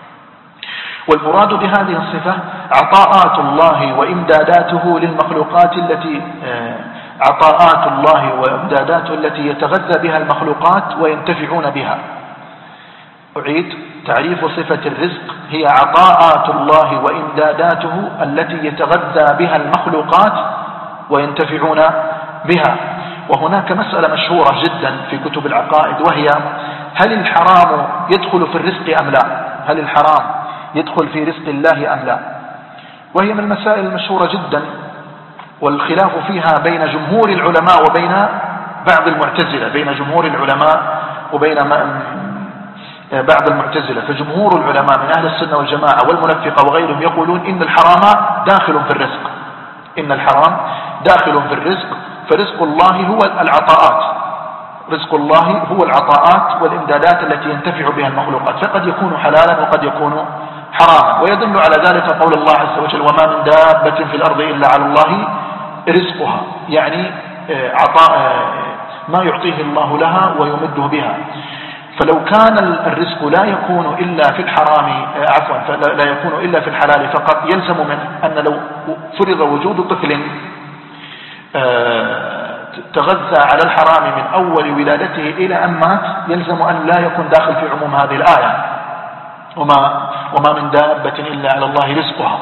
والمراد بهذه الصفة عطاءات الله وإمداداته للمخلوقات التي عطاءات الله وإمداداته التي يتغذى بها المخلوقات وينتفعون بها. أعيد تعريف صفة الرزق: هي عطاءات الله وإمداداته التي يتغذى بها المخلوقات وينتفعون بها. وهناك مسألة مشهورة جدا في كتب العقائد، وهي: هل الحرام يدخل في الرزق أم لا؟ هل الحرام يدخل في رزق الله أم لا؟ وهي من المسائل المشهورة جدا، والخلاف فيها بين جمهور العلماء وبين بعض المعتزلة بين جمهور العلماء وبين بعض المعتزلة. فجمهور العلماء من أهل السنة والجماعة والمنفقة وغيرهم يقولون إن الحرام داخل في الرزق إن الحرام داخل في الرزق فرزق الله هو العطاءات رزق الله هو العطاءات والإمدادات التي ينتفع بها المخلوقات، فقد يكون حلالا وقد يكون حراما. ويدل على ذلك قول الله عز وجل: وما من دابة في الأرض إلا على الله رزقها، يعني عطاء ما يعطيه الله لها ويمده بها. فلو كان الرزق لا يكون إلا في الحرام عفوا لا يكون إلا في الحلال فقط، يلزم منه أن لو فرض وجود طفل تغذى على الحرام من أول ولادته إلى أن مات، يلزم أن لا يكون داخل في عموم هذه الآية: وما, وما من دابة إلا على الله رزقها.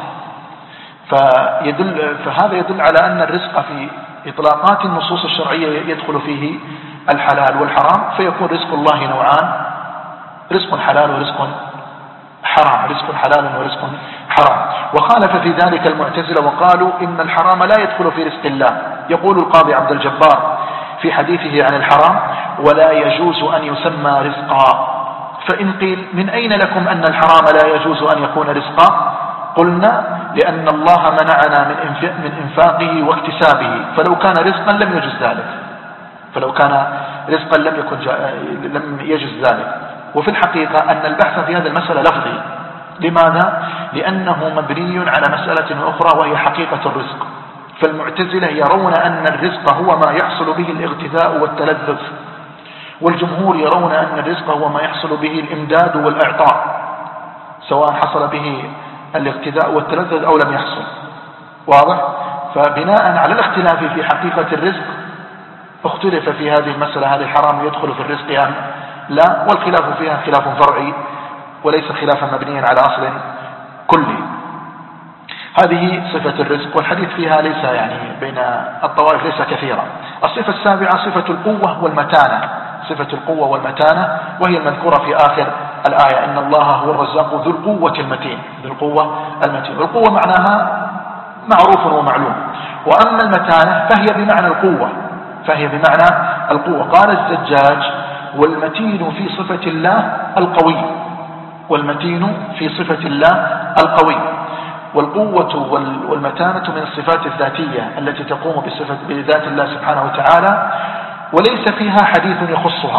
فيدل فهذا يدل على أن الرزق في إطلاقات النصوص الشرعية يدخل فيه الحلال والحرام، فيكون رزق الله نوعان: رزق حلال ورزق حرام رزق حلال ورزق حرام. وخالف في ذلك المعتزلة وقالوا إن الحرام لا يدخل في رزق الله. يقول القاضي عبد الجبار في حديثه عن الحرام: ولا يجوز أن يسمى رزقا. فإن قيل: من أين لكم أن الحرام لا يجوز أن يكون رزقا؟ قلنا: لأن الله منعنا من إنفاقه واكتسابه، فلو كان رزقا لم يجوز ذلك فلو كان رزقا لم يكن لم يجوز ذلك. وفي الحقيقة أن البحث في هذه المسألة لفظي. لماذا؟ لأنه مبني على مسألة أخرى وهي حقيقة الرزق. فالمعتزلة يرون أن الرزق هو ما يحصل به الاغتذاء والتلذذ، والجمهور يرون أن الرزق هو ما يحصل به الإمداد والإعطاء، سواء حصل به الاغتذاء والتلذذ أو لم يحصل. واضح؟ فبناء على الاختلاف في حقيقة الرزق اختلف في هذه المسألة: هل الحرام يدخل في الرزق أم لا؟ والخلاف فيها خلاف فرعي وليس خلافا مبنيا على أصل كلي. هذه صفة الرزق، والحديث فيها ليس يعني بين الطوائف ليس كثيرا. الصفة السابعة صفة القوة والمتانة صفة القوة والمتانة وهي المذكورة في آخر الآية: إن الله هو الرزاق ذو القوة المتين ذو القوة المتين. والقوة معناها معروف ومعلوم، وأما المتانة فهي بمعنى القوة فهي بمعنى القوة. قال الزجاج: والمتين في صفة الله القوي والمتين في صفة الله القوي. والقوة والمتانة من الصفات الذاتية التي تقوم بصفة بذات الله سبحانه وتعالى، وليس فيها حديث يخصها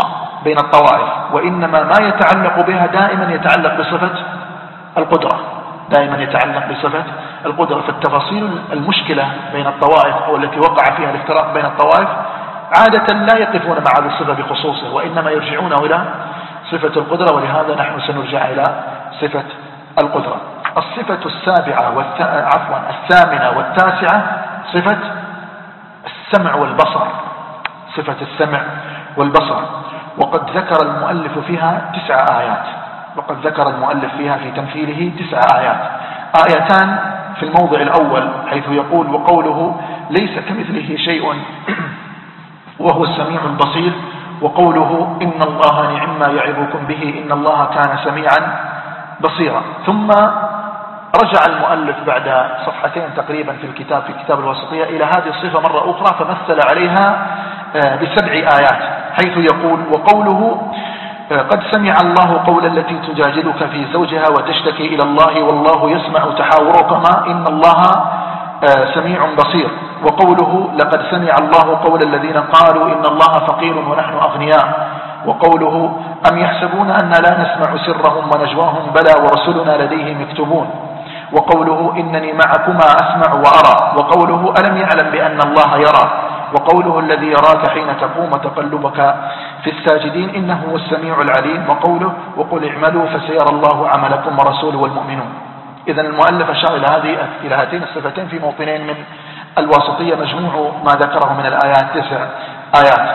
بين الطوائف، وإنما ما يتعلق بها دائما يتعلق بصفة القدرة، دائما يتعلق بصفة القدرة. فالتفاصيل المشكلة بين الطوائف أو التي وقع فيها الافتراق بين الطوائف عادة لا يقفون مع هذه الصفة بخصوصه، وإنما يرجعون إلى صفة القدرة، ولهذا نحن سنرجع إلى صفة القدرة. الصفة السابعة والث... عفوا الثامنة والتاسعة صفة السمع والبصر، صفة السمع والبصر. وقد ذكر المؤلف فيها تسع آيات، وقد ذكر المؤلف فيها في تمثيله تسع آيات. آيتان في الموضع الأول حيث يقول وقوله ليس كمثله شيء وهو السميع البصير، وقوله إن الله نعم ما يعظكم به إن الله كان سميعا بصيرا. ثم رجع المؤلف بعد صفحتين تقريبا في الكتاب في كتاب الواسطية إلى هذه الصفة مرة أخرى، فمثل عليها بسبع آيات حيث يقول وقوله قد سمع الله قول التي تجادلك في زوجها وتشتكي إلى الله والله يسمع تحاوركما إن الله سميع بصير. وقوله لقد سمع الله قول الذين قالوا إن الله فقير ونحن أغنياء. وقوله أم يحسبون أن لا نسمع سرهم ونجواهم بلى ورسلنا لديهم يكتبون. وقوله إنني معكما أسمع وأرى. وقوله ألم يعلم بأن الله يرى. وقوله الذي يراك حين تقوم تقلبك في الساجدين إنه هو السميع العليم. وقوله وقل اعملوا فسيرى الله عملكم ورسوله والمؤمنون. إذن المؤلف أشار إلى هذه إلى هاتين الصفتين في موطنين من الواسطية، مجموع ما ذكره من الآيات تسع آيات.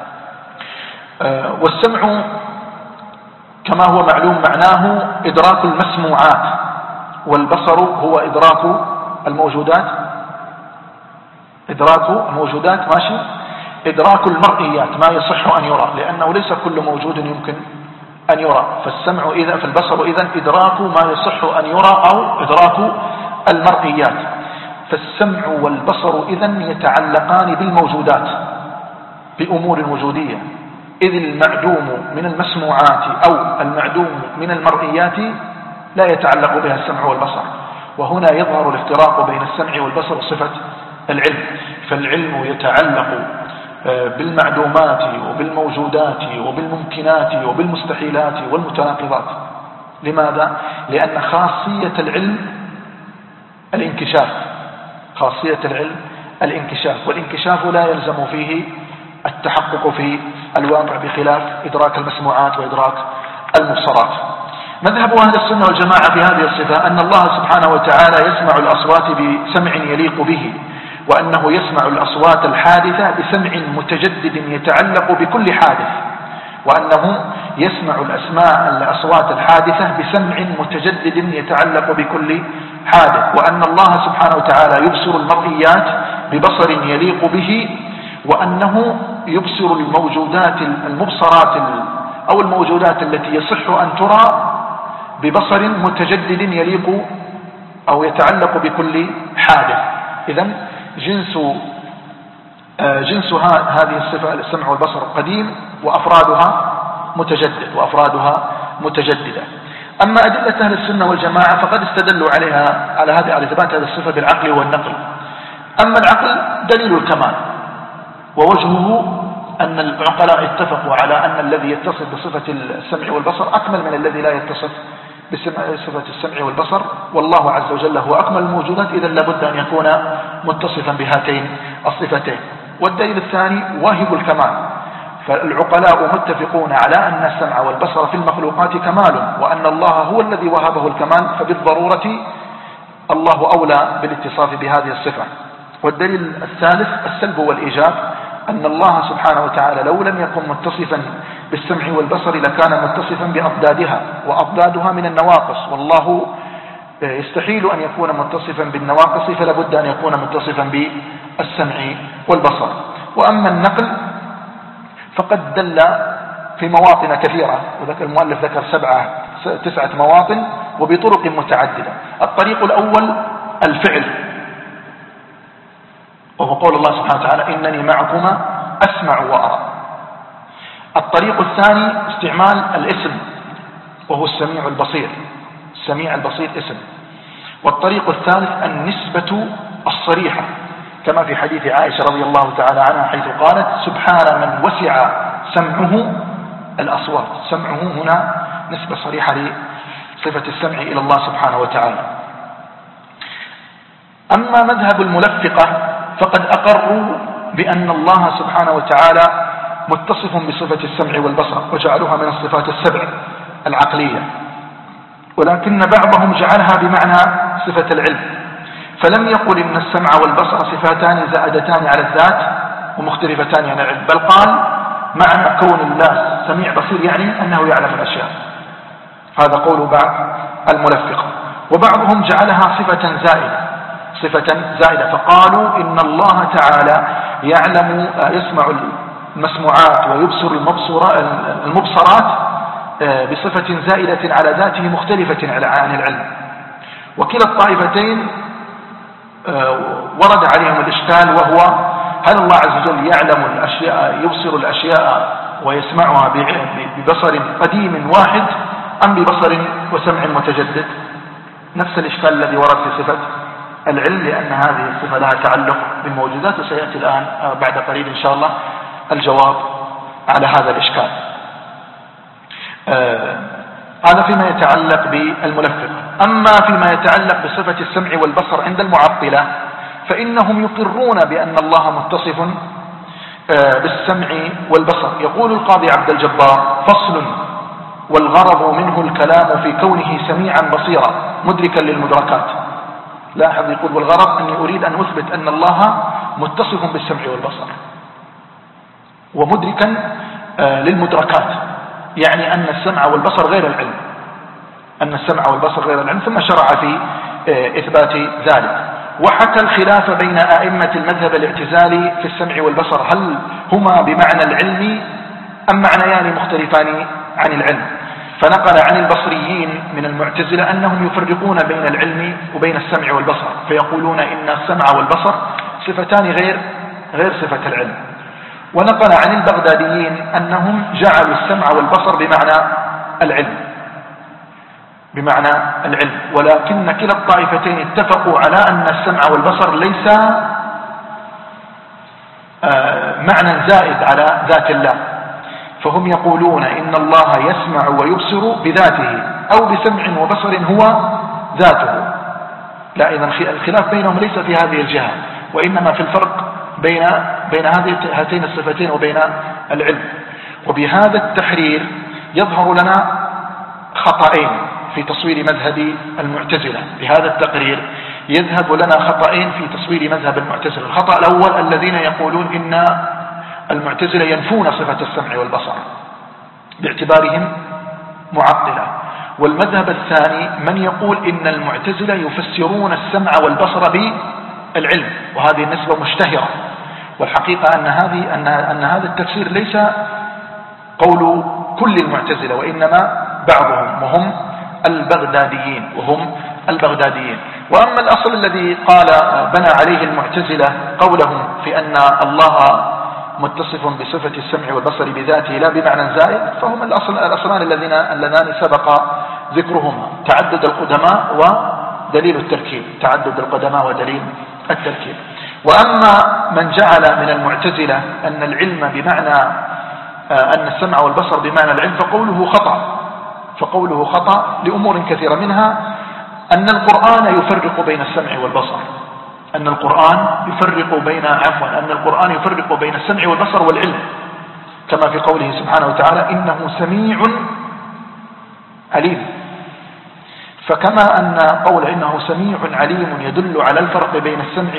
والسمع كما هو معلوم معناه إدراك المسموعات، والبصر هو إدراك الموجودات، إدراك الموجودات ماشي، إدراك المرئيات ما يصح أن يرى، لأنه ليس كل موجود يمكن أن يرى. فالسمع إذا فالبصر إذن إدراك ما يصح أن يرى أو إدراك المرئيات. فالسمع والبصر إذن يتعلقان بالموجودات بأمور وجودية، إذ المعدوم من المسموعات أو المعدوم من المرئيات لا يتعلق بها السمع والبصر. وهنا يظهر الافتراق بين السمع والبصر صفة العلم. فالعلم يتعلق بالمعدومات وبالموجودات وبالممكنات وبالمستحيلات والمتناقضات. لماذا؟ لأن خاصية العلم الانكشاف، خاصية العلم الانكشاف، والانكشاف لا يلزم فيه التحقق في الواقع بخلاف إدراك المسموعات وإدراك المبصرات. مذهب أهل السنة والجماعة في هذه الصفة أن الله سبحانه وتعالى يسمع الأصوات بسمع يليق به، وأنه يسمع الأصوات الحادثة بسمع متجدد يتعلق بكل حادث، وأنه يسمع الأسماء الأصوات الحادثة بسمع متجدد يتعلق بكل حادث، وأن الله سبحانه وتعالى يبصر المرئيات ببصر يليق به، وأنه يبصر الموجودات المبصرات أو الموجودات التي يصح أن ترى ببصر متجدد يليق أو يتعلق بكل حادث. إذن جنس جنس هذه الصفة السمع والبصر قديم وأفرادها متجدد وأفرادها متجددة. أما أدلة أهل السنة والجماعة فقد استدلوا عليها على هذه على إثبات هذه الصفة بالعقل والنقل. أما العقل دليل الكمال، ووجهه أن العقلاء اتفقوا على أن الذي يتصف بصفة السمع والبصر أكمل من الذي لا يتصف بصفة السمع والبصر، والله عز وجل هو أكمل الموجودات، إذن لابد أن يكون متصفا بهاتين الصفتين. والدليل الثاني واهب الكمال، فالعقلاء متفقون على أن السمع والبصر في المخلوقات كمال، وأن الله هو الذي وهبه الكمال، فبالضرورة الله أولى بالاتصاف بهذه الصفة. والدليل الثالث السلب والإيجاب، أن الله سبحانه وتعالى لو لم يكن متصفا بالسمع والبصر لكان متصفا بأضدادها، وأضدادها من النواقص، والله يستحيل أن يكون متصفا بالنواقص، فلا بد أن يكون متصفا بالسمع والبصر. وأما النقل فقد دل في مواطن كثيرة، وذكر المؤلف ذكر سبعة تسعة مواطن وبطرق متعددة. الطريق الأول الفعل، وهو قول الله سبحانه وتعالى إنني معكما أسمع وأرى. الطريق الثاني استعمال الاسم، وهو السميع البصير، السميع البصير اسم. والطريق الثالث النسبة الصريحة، كما في حديث عائشة رضي الله تعالى عنها حيث قالت سبحان من وسع سمعه الأصوات. سمعه هنا نسبة صريحة لصفة السمع إلى الله سبحانه وتعالى. أما مذهب الملفقة فقد أقروا بأن الله سبحانه وتعالى متصف بصفة السمع والبصر وجعلوها من الصفات السبع العقلية، ولكن بعضهم جعلها بمعنى صفة العلم، فلم يقل إن السمع والبصر صفاتان زائدتان على الذات ومختلفتان عن العلم، بل قال معنى كون الله سميع بصير يعني أنه يعلم الأشياء. هذا قول بعض الملفقة. وبعضهم جعلها صفة زائدة صفة زائدة فقالوا إن الله تعالى يعلم يسمع المسموعات ويبصر المبصرات بصفة زائدة على ذاته مختلفة عن العلم. وكلا الطائفتين ورد عليهم الإشكال، وهو هل الله عز وجل يعلم الأشياء يبصر الأشياء ويسمعها ببصر قديم واحد أم ببصر وسمع متجدد؟ نفس الإشكال الذي ورد في صفة العلم، لأن هذه الصفة لها تعلق بالموجودات، وسيأتي الآن بعد قليل إن شاء الله الجواب على هذا الإشكال. آه هذا فيما يتعلق بالملفقة. أما فيما يتعلق بصفة السمع والبصر عند المعطلة فإنهم يقرون بأن الله متصف آه بالسمع والبصر. يقول القاضي عبد الجبار: فصل: والغرض منه الكلام في كونه سميعا بصيرا مدركا للمدركات. لاحظ، يقول والغرض أني أريد أن أثبت أن الله متصف بالسمع والبصر ومدركا آه للمدركات، يعني أن السمع والبصر غير العلم أن السمع والبصر غير العلم ثم شرع في آه إثبات ذلك. وحكى الخلاف بين أئمة المذهب الاعتزالي في السمع والبصر، هل هما بمعنى العلم أم معنيان مختلفان عن العلم؟ فنقل عن البصريين من المعتزلة أنهم يفرقون بين العلم وبين السمع والبصر، فيقولون إن السمع والبصر صفتان غير غير صفة العلم. ونقل عن البغداديين أنهم جعلوا السمع والبصر بمعنى العلم بمعنى العلم ولكن كلا الطائفتين اتفقوا على أن السمع والبصر ليس معنى زائد على ذات الله، فهم يقولون إن الله يسمع ويبصر بذاته أو بسمع وبصر هو ذاته. لا، إذن الخلاف بينهم ليس في هذه الجهة، وإنما في الفرق بين بين هاتين الصفتين وبين العلم. وبهذا التحرير يظهر لنا خطأين في تصوير مذهب المعتزلة. بهذا التقرير يذهب لنا خطأين في تصوير مذهب المعتزلة. الخطأ الأول الذين يقولون إن المعتزلة ينفون صفة السمع والبصر باعتبارهم معطلة، والمذهب الثاني من يقول إن المعتزلة يفسرون السمع والبصر بالعلم، وهذه النسبة مشتهرة. والحقيقة أن هذه أن أن هذا التفسير ليس قول كل المعتزلة، وإنما بعضهم وهم البغداديين وهم البغداديين. وأما الأصل الذي قال بنى عليه المعتزلة قولهم في أن الله متصف بصفة السمع والبصر بذاته لا بمعنى زائد، فهم الأصل الأصلان الذين اللذان سبق ذكرهما: تعدد القدماء ودليل التركيب تعدد القدماء ودليل التركيب. وأما من جعل من المعتزلة أن العلم بمعنى أن السمع والبصر بمعنى العلم فقوله خطأ فقوله خطأ لأمور كثيرة، منها أن القرآن يفرق بين السمع والبصر أن القرآن يفرق بين عفوا أن القرآن يفرق بين السمع والبصر والعلم، كما في قوله سبحانه وتعالى: إنه سميع عليم. فكما أن قول إنه سميع عليم يدل على الفرق بين السمع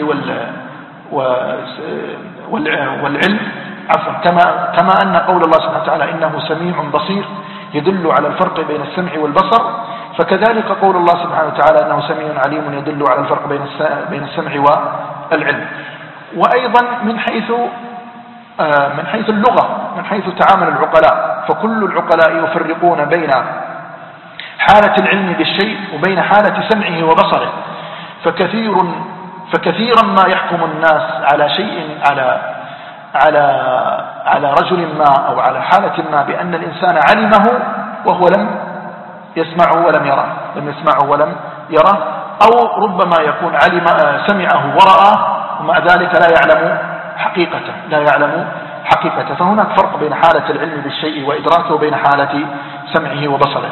والعلم عفوا كما كما أن قول الله سبحانه وتعالى إنه سميع بصير يدل على الفرق بين السمع والبصر، فكذلك قول الله سبحانه وتعالى أنه سميع عليم يدل على الفرق بين السمع والعلم. وأيضا من حيث من حيث اللغة من حيث تعامل العقلاء، فكل العقلاء يفرقون بين حالة العلم بالشيء وبين حالة سمعه وبصره، فكثير فكثيرا ما يحكم الناس على شيء على على على رجل ما أو على حالة ما بأن الإنسان علمه وهو لم يسمعه ولم يراه لم يسمعه ولم يراه أو ربما يكون علم سمعه ورآه ومع ذلك لا يعلم حقيقته لا يعلم حقيقته. فهناك فرق بين حالة العلم بالشيء وإدراكه وبين حالة سمعه وبصره.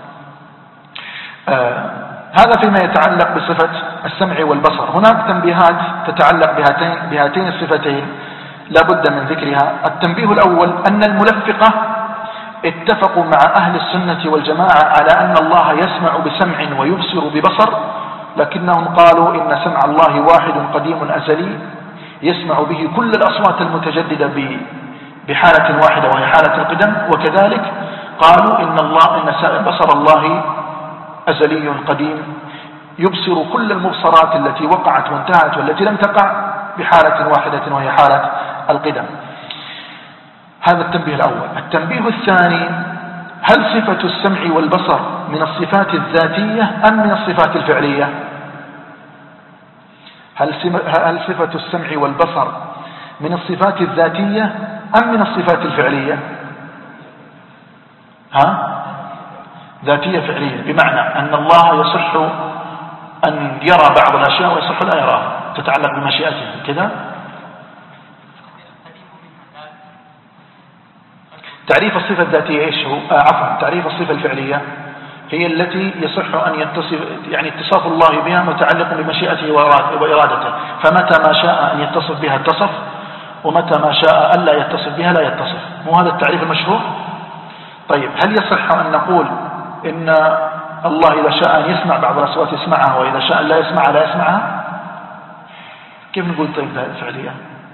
آه هذا فيما يتعلق بصفة السمع والبصر. هناك تنبيهات تتعلق بهاتين, بهاتين الصفتين لا بد من ذكرها. التنبيه الأول أن الملفقة اتفقوا مع أهل السنة والجماعة على أن الله يسمع بسمع ويبصر ببصر، لكنهم قالوا إن سمع الله واحد قديم أزلي يسمع به كل الأصوات المتجددة بحالة واحدة وهي حالة القدم، وكذلك قالوا إن الله إن بصر الله أزلي قديم يبصر كل المبصرات التي وقعت وانتهت والتي لم تقع بحالة واحدة وهي حالة القدم. هذا التنبيه الأول. التنبيه الثاني: هل صفة السمع والبصر من الصفات الذاتية أم من الصفات الفعلية؟ هل صفة السمع والبصر من الصفات الذاتية أم من الصفات الفعلية؟ ها؟ ذاتية فعلية، بمعنى أن الله يصح أن يرى بعض الأشياء ويصح لا يراها، تتعلق بمشيئته كذا. تعريف الصفة الذاتية إيش هو؟ آه عفوا تعريف الصفة الفعلية هي التي يصح أن يتصف يعني اتصاف الله بها متعلق بمشيئته وإرادته، فمتى ما شاء أن يتصف بها اتصف، ومتى ما شاء ألا يتصف بها لا يتصف. مو هذا التعريف المشهور؟ طيب هل يصح أن نقول إن الله إذا شاء أن يسمع بعض الأصوات يسمعها وإذا شاء أن لا يسمعها لا يسمعها؟ كيف نقول طيب فعليا؟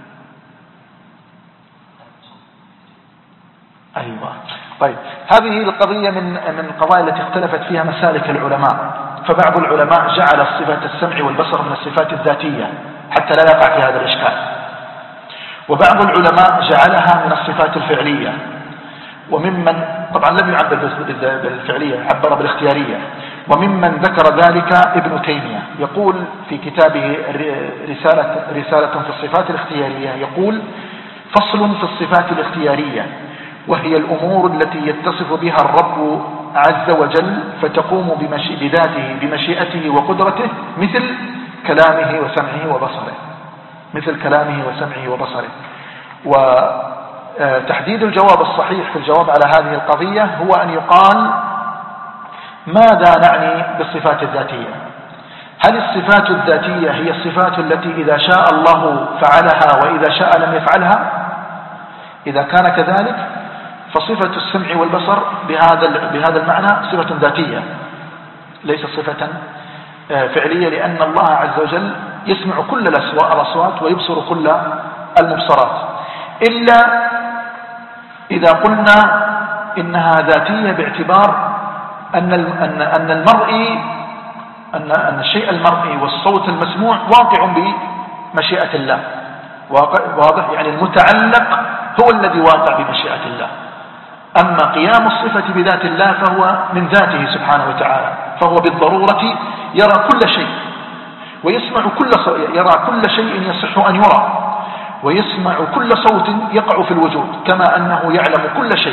أيوة. طيب هذه القضية من من القضايا التي اختلفت فيها مسالك العلماء. فبعض العلماء جعل صفة السمع والبصر من الصفات الذاتية حتى لا يقع في هذا الإشكال، وبعض العلماء جعلها من الصفات الفعلية. وممن طبعا لم يعبر بالفعلية، عبر بالاختيارية. وممن ذكر ذلك ابن تيمية، يقول في كتابه رسالة, رسالة في الصفات الاختيارية، يقول: فصل في الصفات الاختيارية، وهي الأمور التي يتصف بها الرب عز وجل فتقوم بمشي بذاته بمشيئته وقدرته، مثل كلامه وسمعه وبصره مثل كلامه وسمعه وبصره. وتحديد الجواب الصحيح في الجواب على هذه القضية هو أن يقال: ماذا نعني بالصفات الذاتية؟ هل الصفات الذاتية هي الصفات التي إذا شاء الله فعلها وإذا شاء لم يفعلها؟ إذا كان كذلك فصفة السمع والبصر بهذا بهذا المعنى صفة ذاتية ليست صفة فعلية، لأن الله عز وجل يسمع كل الأصوات ويبصر كل المبصرات، إلا إذا قلنا إنها ذاتية باعتبار أن أن المرئي أن أن الشيء المرئي والصوت المسموع واقع بمشيئة الله، واضح؟ يعني المتعلق هو الذي واقع بمشيئة الله. أما قيام الصفة بذات الله فهو من ذاته سبحانه وتعالى، فهو بالضرورة يرى كل شيء ويسمع كل صوت، يرى كل شيء يصح أن يرى، ويسمع كل صوت يقع في الوجود، كما أنه يعلم كل شيء.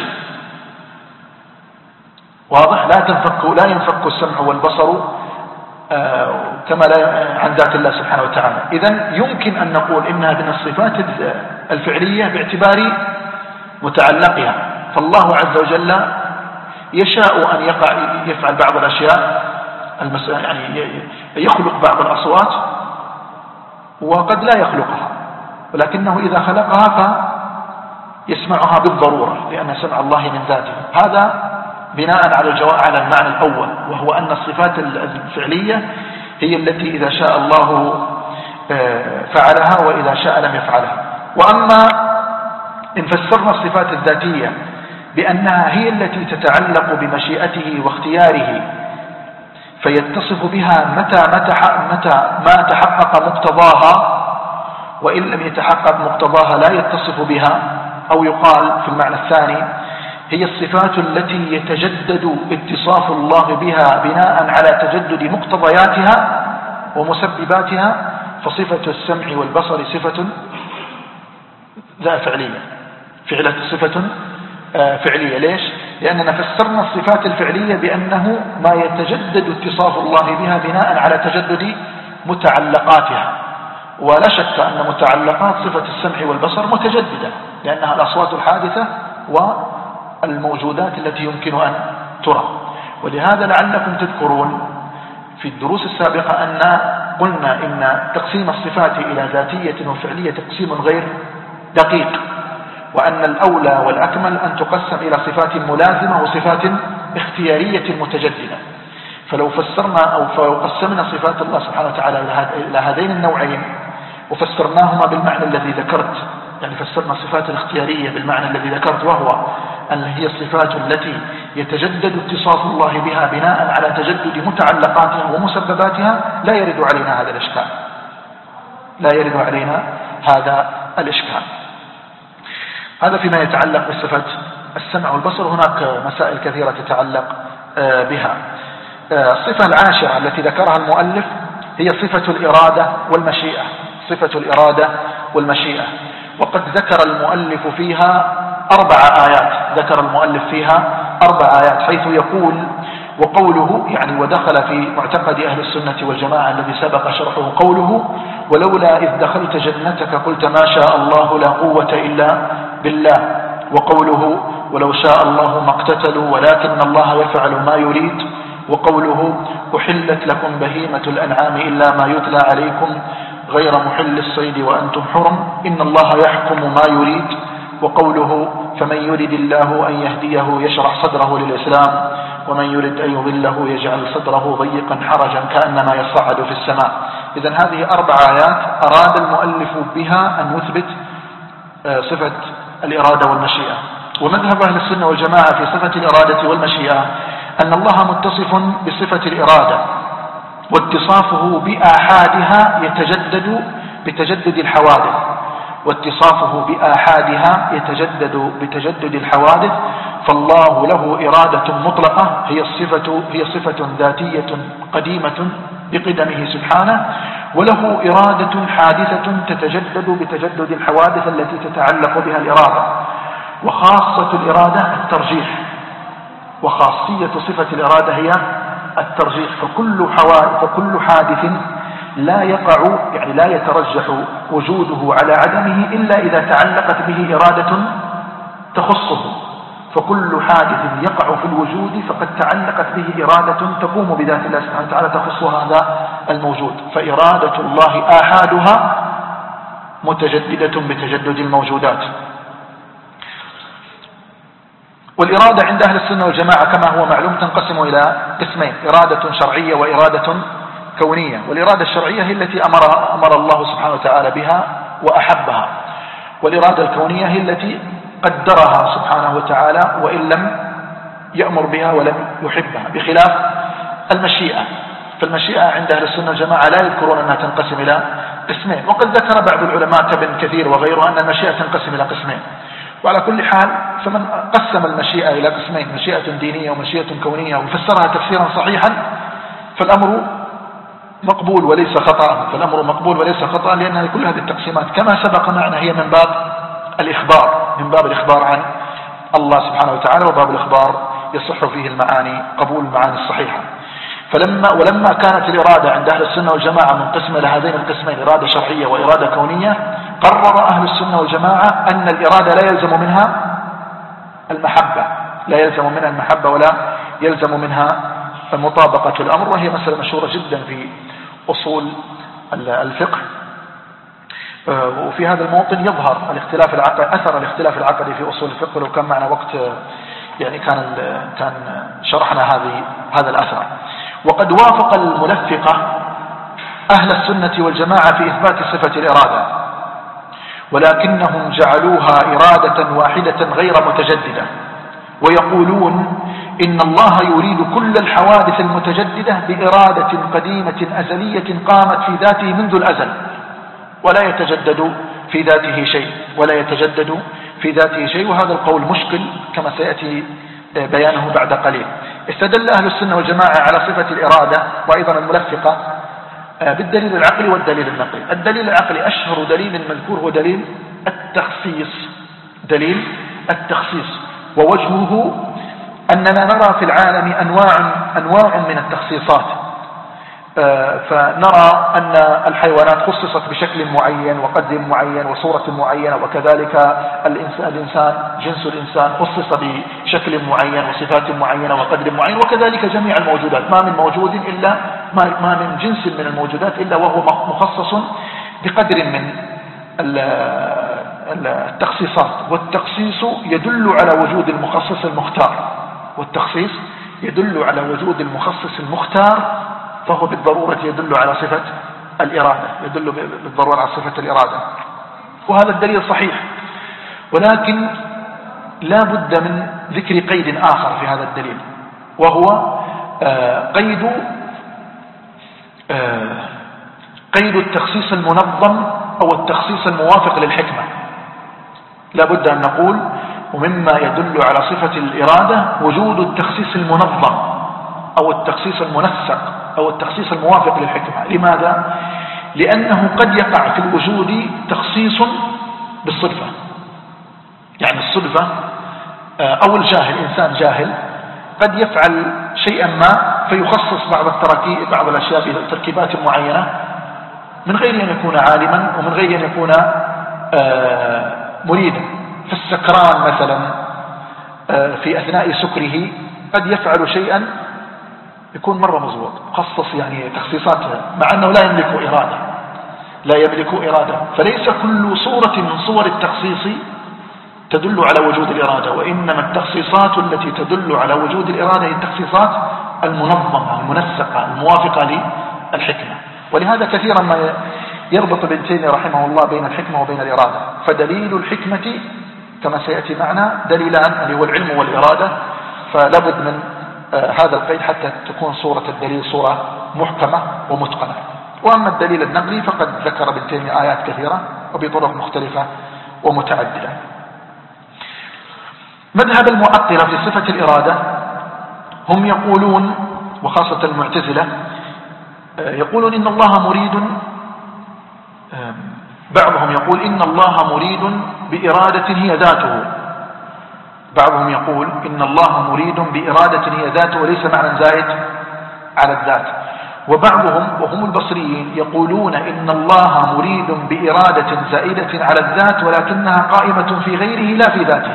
واضح؟ لا تنفك لا ينفك السمع والبصر آه كما لا عن ذات الله سبحانه وتعالى. إذن يمكن أن نقول إنها من الصفات الفعلية باعتبار متعلقها، فالله عز وجل يشاء أن يقع يفعل بعض الأشياء المس... يعني يخلق بعض الأصوات وقد لا يخلقها، ولكنه إذا خلقها فيسمعها بالضرورة لأن سمع الله من ذاته. هذا بناء على الجواب على المعنى الأول، وهو أن الصفات الفعلية هي التي إذا شاء الله فعلها وإذا شاء لم يفعلها. وأما إن فسرنا الصفات الذاتية بأنها هي التي تتعلق بمشيئته واختياره فيتصف بها متى متى ما تحقق مقتضاها، وإن لم يتحقق مقتضاها لا يتصف بها. أو يقال في المعنى الثاني: هي الصفات التي يتجدد اتصاف الله بها بناء على تجدد مقتضياتها ومسبباتها، فصفة السمع والبصر صفة ذا فعلية فعلة صفة فعلية. ليش؟ لأننا فسرنا الصفات الفعلية بأنه ما يتجدد اتصاف الله بها بناء على تجدد متعلقاتها، ولا شك أن متعلقات صفة السمع والبصر متجددة، لأنها الأصوات الحادثة والموجودات التي يمكن أن ترى. ولهذا لعلكم تذكرون في الدروس السابقة أن قلنا إن تقسيم الصفات إلى ذاتية وفعلية تقسيم غير دقيق، وأن الأولى والأكمل أن تقسم إلى صفات ملازمة وصفات اختيارية متجددة. فلو فسرنا أو فلو قسمنا صفات الله سبحانه وتعالى إلى هذين النوعين وفسرناهما بالمعنى الذي ذكرت، يعني فسرنا الصفات الاختيارية بالمعنى الذي ذكرت، وهو أن هي الصفات التي يتجدد اتصاف الله بها بناء على تجدد متعلقاتها ومسبباتها، لا يرد علينا هذا الإشكال لا يرد علينا هذا الإشكال. هذا فيما يتعلق بصفة السمع والبصر. هناك مسائل كثيرة تتعلق بها. الصفة العاشرة التي ذكرها المؤلف هي صفة الإرادة والمشيئة صفة الإرادة والمشيئة وقد ذكر المؤلف فيها أربع آيات ذكر المؤلف فيها أربع آيات حيث يقول: وقوله يعني ودخل في معتقد أهل السنة والجماعة الذي سبق شرحه قوله: ولولا إذ دخلت جنتك قلت ما شاء الله لا قوة إلا بالله. وقوله: ولو شاء الله ما اقتتلوا ولكن الله يفعل ما يريد. وقوله: أحلت لكم بهيمة الأنعام إلا ما يتلى عليكم غير محل الصيد وأنتم حرم إن الله يحكم ما يريد. وقوله: فمن يريد الله أن يهديه يشرح صدره للإسلام ومن يريد أن يضله يجعل صدره ضيقا حرجا كأنما يصعد في السماء. إذن هذه أربع آيات أراد المؤلف بها أن يثبت صفة الإرادة والمشيئة. ومذهب أهل السنة والجماعة في صفة الإرادة والمشيئة أن الله متصف بصفة الإرادة، واتصافه بآحادها يتجدد بتجدد الحوادث واتصافه بآحادها يتجدد بتجدد الحوادث فالله له إرادة مطلقة هي الصفة هي صفة ذاتية قديمة بقدمه سبحانه، وله إرادة حادثة تتجدد بتجدد الحوادث التي تتعلق بها الإرادة. وخاصة الإرادة الترجيح، وخاصية صفة الإرادة هي الترجيح. فكل حوادث فكل حادث لا يقع يعني لا يترجح وجوده على عدمه إلا إذا تعلقت به إرادة تخصه. فكل حادث يقع في الوجود فقد تعلقت به إرادة تقوم بذات الله سبحانه وتعالى تخص هذا الموجود. فإرادة الله آحادها متجددة بتجدد الموجودات. والإرادة عند أهل السنة والجماعة كما هو معلوم تنقسم إلى قسمين: إرادة شرعية وإرادة كونية. والإرادة الشرعية هي التي أمر, أمر الله سبحانه وتعالى بها وأحبها، والإرادة الكونية هي التي قدرها سبحانه وتعالى وإن لم يأمر بها ولم يحبها، بخلاف المشيئة. فالمشيئة عند أهل السنة والجماعة لا يذكرون أنها تنقسم إلى قسمين، وقد ذكر بعض العلماء كابن كثير وغيره أن المشيئة تنقسم إلى قسمين. وعلى كل حال فمن قسم المشيئة إلى قسمين، مشيئة دينية ومشيئة كونية، وفسرها تفسيرا صحيحا، فالأمر مقبول وليس خطأ فالأمر مقبول وليس خطأ لأن كل هذه التقسيمات كما سبق معنا هي من باب الإخبار من باب الإخبار عن الله سبحانه وتعالى، وباب الإخبار يصح فيه المعاني قبول المعاني الصحيحة. فلما ولما كانت الإرادة عند أهل السنة والجماعة منقسمة لهذين القسمين، إرادة شرعية وإرادة كونية، قرر أهل السنة والجماعة أن الإرادة لا يلزم منها المحبة لا يلزم منها المحبة ولا يلزم منها مطابقة الأمر، وهي مسألة مشهورة جدا في أصول الفقه. وفي هذا الموطن يظهر الاختلاف العقدي أثر الاختلاف العقدي في أصول الفقه. لو كان معنا وقت يعني كان كان شرحنا هذه هذا الأثر. وقد وافق الملفقة أهل السنة والجماعة في إثبات صفة الإرادة، ولكنهم جعلوها إرادة واحدة غير متجددة، ويقولون إن الله يريد كل الحوادث المتجددة بإرادة قديمة أزلية قامت في ذاته منذ الأزل، ولا يتجدد في ذاته شيء ولا يتجدد في ذاته شيء وهذا القول مشكل كما سيأتي بيانه بعد قليل. استدل أهل السنة والجماعة على صفة الإرادة وأيضا الملفقة بالدليل العقلي والدليل النقلي. الدليل العقلي أشهر دليل مذكور هو دليل التخصيص دليل التخصيص ووجهه أننا نرى في العالم أنواع أنواع من التخصيصات فنرى أن الحيوانات خصصت بشكل معين وقدر معين وصورة معينة، وكذلك الإنسان جنس الإنسان خصص بشكل معين وصفات معينة وقدر معين، وكذلك جميع الموجودات. ما من موجود إلا ما من جنس من الموجودات إلا وهو مخصص بقدر من التخصيصات. والتخصيص يدل على وجود المخصص المختار، والتخصيص يدل على وجود المخصص المختار، فهو بالضرورة يدل على صفة الإرادة، يدل بالضرورة على صفة الإرادة. وهذا الدليل صحيح، ولكن لا بد من ذكر قيد آخر في هذا الدليل، وهو قيد قيد التخصيص المنظم أو التخصيص الموافق للحكمة. لا بد أن نقول ومما يدل على صفة الإرادة وجود التخصيص المنظم أو التخصيص المنسق أو التخصيص الموافق للحكمة. لماذا؟ لأنه قد يقع في الوجود تخصيص بالصدفة، يعني الصدفة أو الجاهل، إنسان جاهل قد يفعل شيئا ما فيخصص بعض التركيب بعض الأشياء بتركيبات معينة من غير أن يكون عالما ومن غير أن يكون مريدا. فالسكران مثلا في أثناء سكره قد يفعل شيئا يكون مرة مضبوط، خصص يعني تخصيصات، مع أنه لا يملك إرادة لا يملك إرادة. فليس كل صورة من صور التخصيص تدل على وجود الإرادة، وإنما التخصيصات التي تدل على وجود الإرادة هي التخصيصات المنظمة المنسقة الموافقة للحكمة. ولهذا كثيرا ما يربط ابن تيمية رحمه الله بين الحكمة وبين الإرادة. فدليل الحكمة كما سيأتي معنا دليلان، اللي هو العلم والإرادة، فلا بد من آه هذا القيد حتى تكون صورة الدليل صورة محكمة ومتقنة. وأما الدليل النقلي فقد ذكر ابن تيمية آيات كثيرة وبطرق مختلفة ومتعددة. مذهب المعطلة في صفة الإرادة هم يقولون، وخاصة المعتزلة، آه يقولون إن الله مريد، آه بعضهم يقول إن الله مريد بإرادة هي ذاته، بعضهم يقول إن الله مريد بإرادة هي ذاته وليس معنى زائد على الذات. وبعضهم وهم البصريين يقولون إن الله مريد بإرادة زائدة على الذات ولكنها قائمة في غيره لا في ذاته.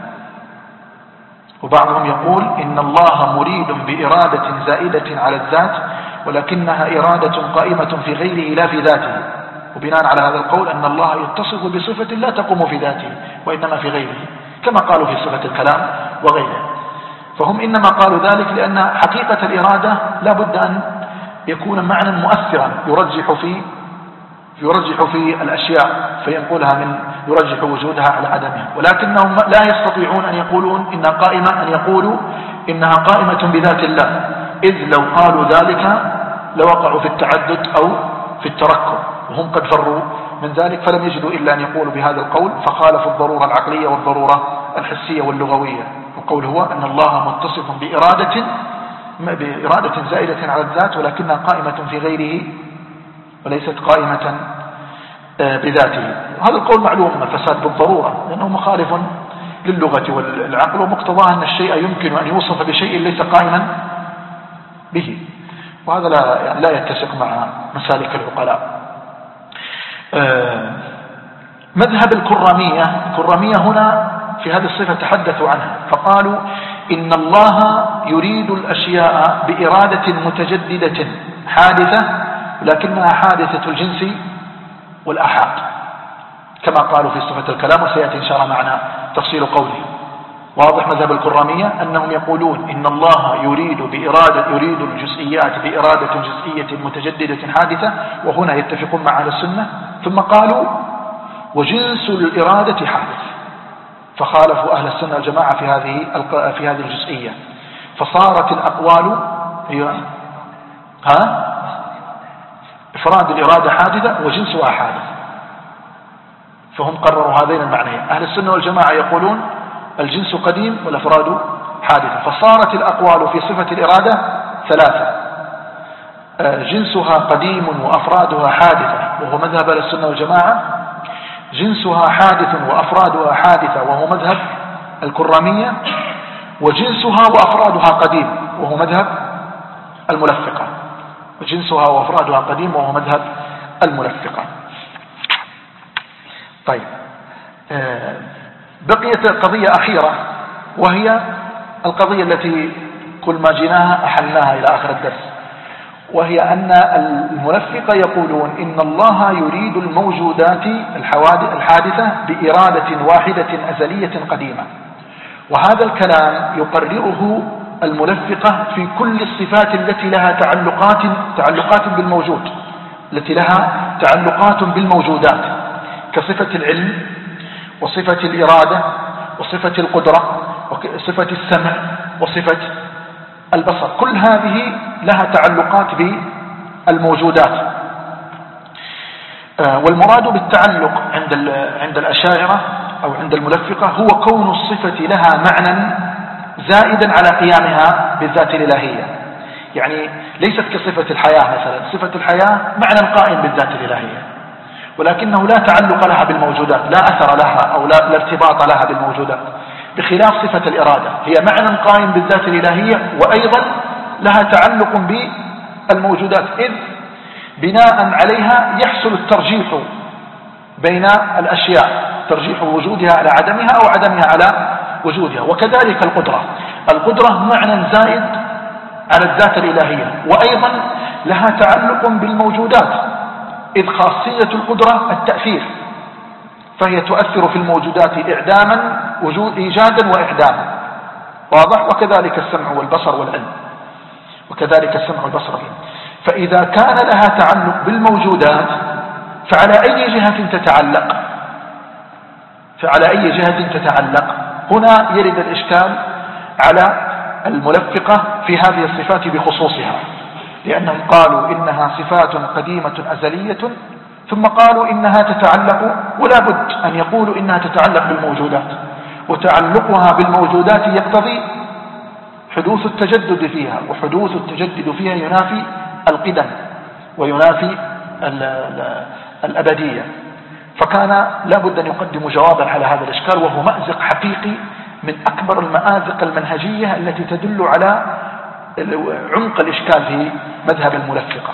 وبعضهم يقول إن الله مريد بإرادة زائدة على الذات ولكنها إرادة قائمة في غيره لا في ذاته. وبناء على هذا القول أن الله يتصف بصفة لا تقوم في ذاته وإنما في غيره، كما قالوا في صفة الكلام وغيره. فهم إنما قالوا ذلك لأن حقيقة الإرادة لا بد أن يكون معنى مؤثرا يرجح في يرجح في الأشياء فينقلها من يرجح وجودها على عدمها، ولكنهم لا يستطيعون أن يقولون إنها قائمة أن يقولوا إنها قائمة بذات الله، إذ لو قالوا ذلك لوقعوا في التعدد أو في التركب، وهم قد فروا من ذلك فلم يجدوا إلا أن يقولوا بهذا القول، فخالفوا الضرورة العقلية والضرورة الحسية واللغوية. القول هو أن الله متصف بإرادة بإرادة زائدة على الذات ولكنها قائمة في غيره وليست قائمة بذاته. هذا القول معلوم الفساد بالضرورة لأنه مخالف للغة والعقل، ومقتضاه أن الشيء يمكن أن يوصف بشيء ليس قائما به، وهذا لا, يعني لا يتسق مع مسالك العقلاء. مذهب الكرامية، الكرامية هنا في هذه الصفة تحدثوا عنها فقالوا إن الله يريد الأشياء بإرادة متجددة حادثة لكنها حادثة الجنس والآحاد، كما قالوا في صفة الكلام، وسيأتي إن شاء الله معنا تفصيل قوله. واضح مذهب الكرامية أنهم يقولون إن الله يريد بإرادة يريد الجزئيات بإرادة جزئية متجددة حادثة، وهنا يتفقون مع أهل السنة. ثم قالوا وجنس الإرادة حادث، فخالفوا أهل السنة والجماعة في هذه في هذه الجزئية، فصارت الأقوال هي ها إفراد الإرادة حادثة وجنسها حادث، فهم قرروا هذين المعنيين. أهل السنة والجماعة يقولون الجنس قديم والأفراد حادثة، فصارت الأقوال في صفة الإرادة ثلاثة: جنسها قديم وأفرادها حادثة وهو مذهب أهل السنة والجماعة، جنسها حادث وأفرادها حادثة وهو مذهب الكرامية، وجنسها وأفرادها قديم وهو مذهب الملفقة. جنسها وأفرادها قديم، وهو مذهب الملفقة. طيب، بقيت قضية أخيرة، وهي القضية التي كل ما جيناها أحلناها إلى آخر الدرس، وهي أن الملفقة يقولون إن الله يريد الموجودات الحادثة بإرادة واحدة أزلية قديمة. وهذا الكلام يقرره الملفقة في كل الصفات التي لها تعلقات تعلقات بالموجود، التي لها تعلقات بالموجودات، كصفة العلم وصفة الإرادة وصفة القدرة وصفة السمع وصفة البصر. كل هذه لها تعلقات بالموجودات. والمراد بالتعلق عند عند الأشاعرة أو عند الملفقة هو كون الصفة لها معنى زائدا على قيامها بالذات الإلهية. يعني ليست كصفة الحياة مثلا، صفة الحياة معنى قائم بالذات الإلهية، ولكنه لا تعلق لها بالموجودات، لا أثر لها أو لا ارتباط لها بالموجودات، بخلاف صفة الإرادة هي معنى قائم بالذات الإلهية وأيضا لها تعلق بالموجودات، إذ بناء عليها يحصل الترجيح بين الأشياء، ترجيح وجودها على عدمها أو عدمها على وجودها. وكذلك القدرة، القدرة معنى زائد على الذات الإلهية وأيضا لها تعلق بالموجودات، إذ خاصية القدرة التأثير، فهي تؤثر في الموجودات إعداما وجود إيجادا وإعداما، واضح؟ وكذلك السمع والبصر والعلم، وكذلك السمع والبصر والعلم. فإذا كان لها تعلق بالموجودات فعلى أي جهة تتعلق؟ فعلى أي جهة تتعلق؟ هنا يرد الإشكال على الملفقة في هذه الصفات بخصوصها، لأنهم قالوا إنها صفات قديمة أزلية، ثم قالوا إنها تتعلق، ولا بد أن يقولوا إنها تتعلق بالموجودات، وتعلقها بالموجودات يقتضي حدوث التجدد فيها، وحدوث التجدد فيها ينافي القدم وينافي الأبدية. فكان لا بد أن يقدموا جوابا على هذا الإشكال، وهو مأزق حقيقي من أكبر المآزق المنهجية التي تدل على عمق الإشكال في مذهب الملفقة.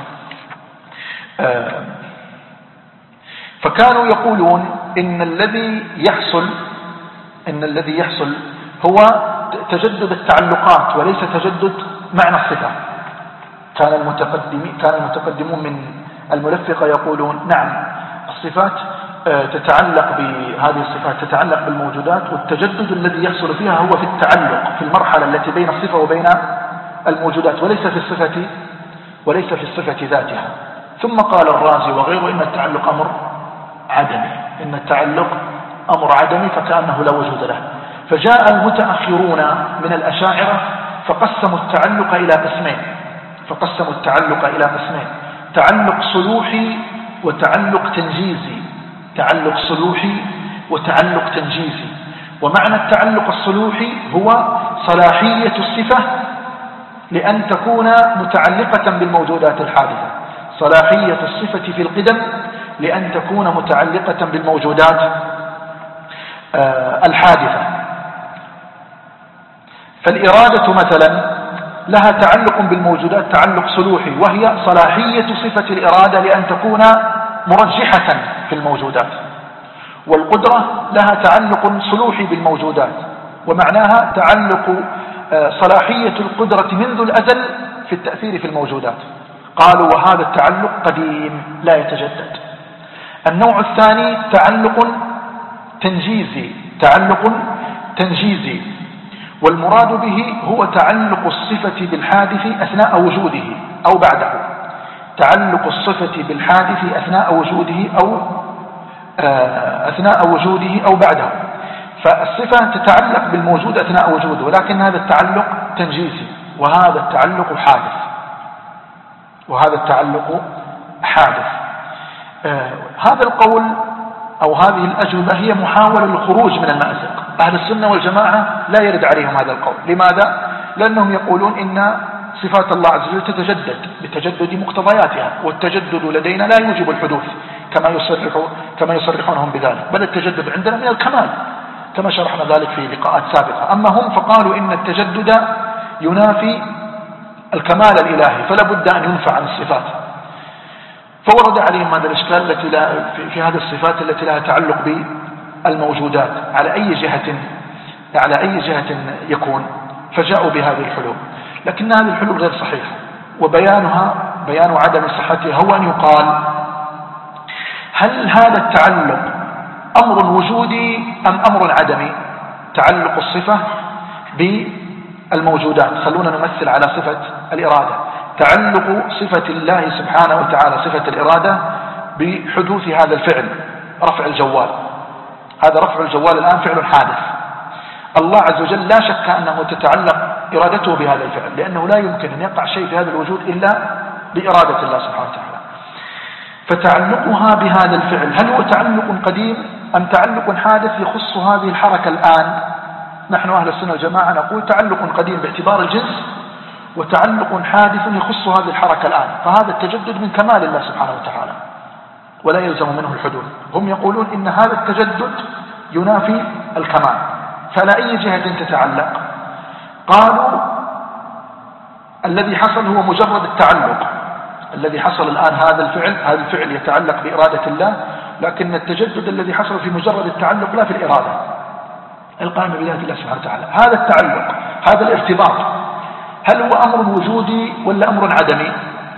فكانوا يقولون إن الذي يحصل إن الذي يحصل هو تجدد التعلقات وليس تجدد معنى الصفة. كان المتقدمين كان المتقدمون من الملفقة يقولون نعم، الصفات تتعلق بهذه الصفات تتعلق بالموجودات، والتجدد الذي يحصل فيها هو في التعلق في المرحلة التي بين الصفة وبين الموجودات، وليس في الصفة وليس في الصفة ذاتها. ثم قال الرازي وغيره إن التعلق أمر عدمي، إن التعلق أمر عدمي فكأنه لا وجود له. فجاء المتأخرون من الأشاعرة فقسموا التعلق إلى قسمين فقسموا التعلق إلى قسمين تعلق صلوحي وتعلق تنجيزي تعلق صلوحي وتعلق تنجيزي. ومعنى التعلق الصلوحي هو صلاحية الصفة لأن تكون متعلقة بالموجودات الحادثة، صلاحية الصفة في القدم لأن تكون متعلقة بالموجودات الحادثة. فالإرادة مثلا لها تعلق بالموجودات تعلق صلوحي، وهي صلاحية صفة الإرادة لأن تكون مرجحة في الموجودات. والقدرة لها تعلق صلوحي بالموجودات، ومعناها تعلق صلاحية القدرة منذ الأزل في التأثير في الموجودات. قالوا وهذا التعلق قديم لا يتجدد. النوع الثاني تعلق تنجيزي تعلق تنجيزي والمراد به هو تعلق الصفة بالحادث أثناء وجوده أو بعده، تعلق الصفة بالحادث أثناء وجوده أو أثناء وجوده أو بعده. فالصفة تتعلق بالموجود أثناء وجوده، ولكن هذا التعلق تنجيزي، وهذا التعلق حادث وهذا التعلق حادث. آه هذا القول أو هذه الأجوبة هي محاولة للخروج من المأزق. أهل السنة والجماعة لا يرد عليهم هذا القول. لماذا؟ لأنهم يقولون إن صفات الله عز وجل تتجدد بتجدد مقتضياتها، والتجدد لدينا لا يوجب الحدوث كما يصرح كما يصرحونهم بذلك، بل التجدد عندنا من الكمال كما شرحنا ذلك في لقاءات سابقة. أما هم فقالوا إن التجدد ينافي الكمال الإلهي، فلا بد أن ينفع عن الصفات. فورد عليهم هذا الإشكال التي لا في, في هذه الصفات التي لها تعلق بالموجودات على أي جهة على أي جهة يكون، فجاءوا بهذه الحلول، لكن هذه الحلول غير صحيحة، وبيانها بيان عدم صحتها هو أن يقال: هل هذا التعلق أمر وجودي أم أمر عدمي؟ تعلق الصفة بالموجودات، خلونا نمثل على صفة الإرادة، تعلق صفة الله سبحانه وتعالى صفة الإرادة بحدوث هذا الفعل، رفع الجوال. هذا رفع الجوال الآن فعل حادث، الله عز وجل لا شك أنه تتعلق إرادته بهذا الفعل، لأنه لا يمكن أن يقع شيء في هذا الوجود إلا بإرادة الله سبحانه وتعالى. فتعلقها بهذا الفعل هل هو تعلق قديم أم تعلق حادث يخص هذه الحركة الآن؟ نحن أهل السنة والجماعة نقول تعلق قديم باعتبار الجنس، وتعلق حادث يخص هذه الحركة الآن، فهذا التجدد من كمال الله سبحانه وتعالى ولا يلزم منه الحدوث. هم يقولون إن هذا التجدد ينافي الكمال، فلا أي جهة تتعلق. قالوا الذي حصل هو مجرد التعلق، الذي حصل الآن هذا الفعل هذا الفعل يتعلق بإرادة الله، لكن التجدد الذي حصل في مجرد التعلق لا في الإرادة القائمة بذات الله سبحانه وتعالى. هذا التعلق هذا الارتباط هل هو أمر وجودي ولا أمر عدمي؟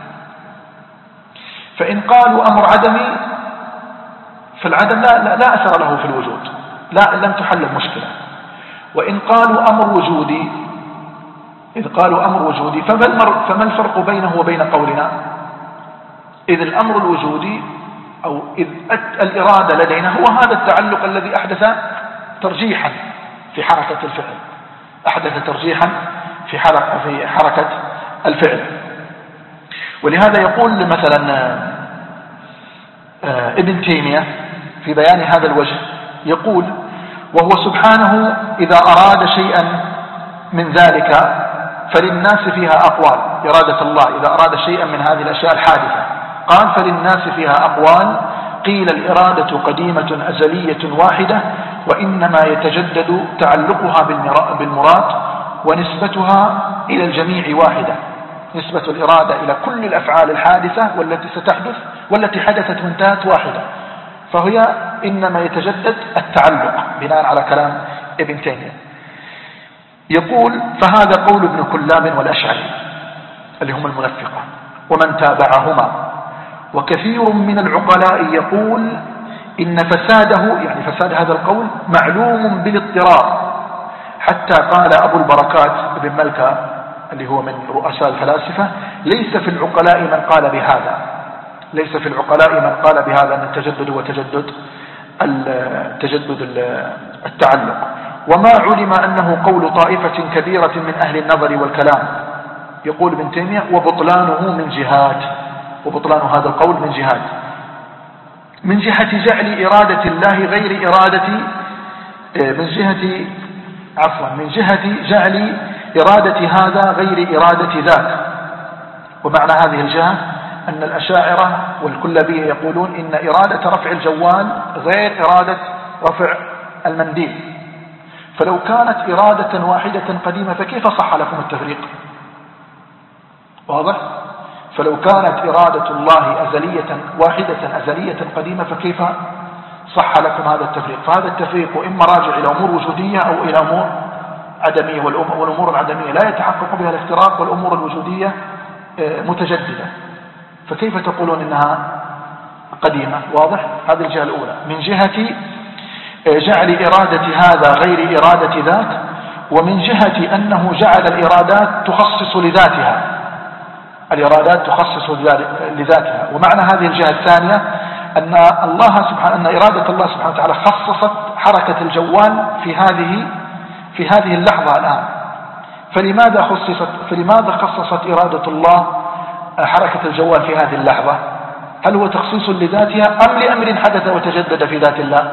فإن قالوا أمر عدمي فالعدم لا, لا, لا أثر له في الوجود، لا لم تحل المشكلة. وإن قالوا أمر وجودي إذ قالوا أمر وجودي فما الفرق بينه وبين قولنا؟ إذ الأمر الوجودي أو إذ الإرادة لدينا هو هذا التعلق الذي أحدث ترجيحا في حركة الفعل، أحدث ترجيحا في حركة, في حركة الفعل. ولهذا يقول مثلا ابن تيمية في بيان هذا الوجه، يقول: وهو سبحانه إذا أراد شيئا من ذلك فللناس فيها أقوال. إرادة الله إذا أراد شيئا من هذه الأشياء الحادثة قال: فللناس فيها أقوال، قيل الإرادة قديمة أزلية واحدة، وإنما يتجدد تعلقها بالمراد، ونسبتها إلى الجميع واحدة، نسبة الإرادة إلى كل الأفعال الحادثة والتي ستحدث والتي حدثت وانتهت واحدة، فهي إنما يتجدد التعلق بناء على كلام ابن تيمية. يقول: فهذا قول ابن كلاب والأشعري اللي هم المنفقة ومن تابعهما، وكثير من العقلاء يقول إن فساده يعني فساد هذا القول معلوم بالاضطرار، حتى قال أبو البركات ابن ملكة اللي هو من رؤساء الفلاسفة: ليس في العقلاء من قال بهذا ليس في العقلاء من قال بهذا أن التجدد هو تجدد التجدد التعلق، وما علم أنه قول طائفة كبيرة من أهل النظر والكلام. يقول ابن تيمية: وبطلانه من جهات وبطلان هذا القول من جهات من جهة جعل إرادة الله غير إرادة من جهة عفوا من جهة جعل إرادة هذا غير إرادة ذاك. ومعنى هذه الجهة أن الأشاعرة والكلابية يقولون إن إرادة رفع الجوال غير إرادة رفع المنديل، فلو كانت إرادة واحدة قديمة فكيف صح لكم التفريق؟ واضح؟ فلو كانت إرادة الله أزلية واحدة أزلية قديمة فكيف صح لكم هذا التفريق؟ فهذا التفريق إما راجع إلى أمور وجودية أو إلى أمور عدمية، والأمور العدمية لا يتحقق بها الافتراق، والأمور الوجودية متجددة، فكيف تقولون إنها قديمة؟ واضح؟ هذه الجهة الأولى من جهة جعل إرادة هذا غير إرادة ذاك، ومن جهة أنه جعل الإرادات تخصص لذاتها الإرادات تخصص لذاتها. ومعنى هذه الجهة الثانية أن الله سبحانه أن إرادة الله سبحانه وتعالى خصصت حركة الجوال في هذه في هذه اللحظة الآن، فلماذا خصصت فلماذا خصصت إرادة الله حركة الجوال في هذه اللحظة؟ هل هو تخصيص لذاتها أم لأمر حدث وتجدد في ذات الله؟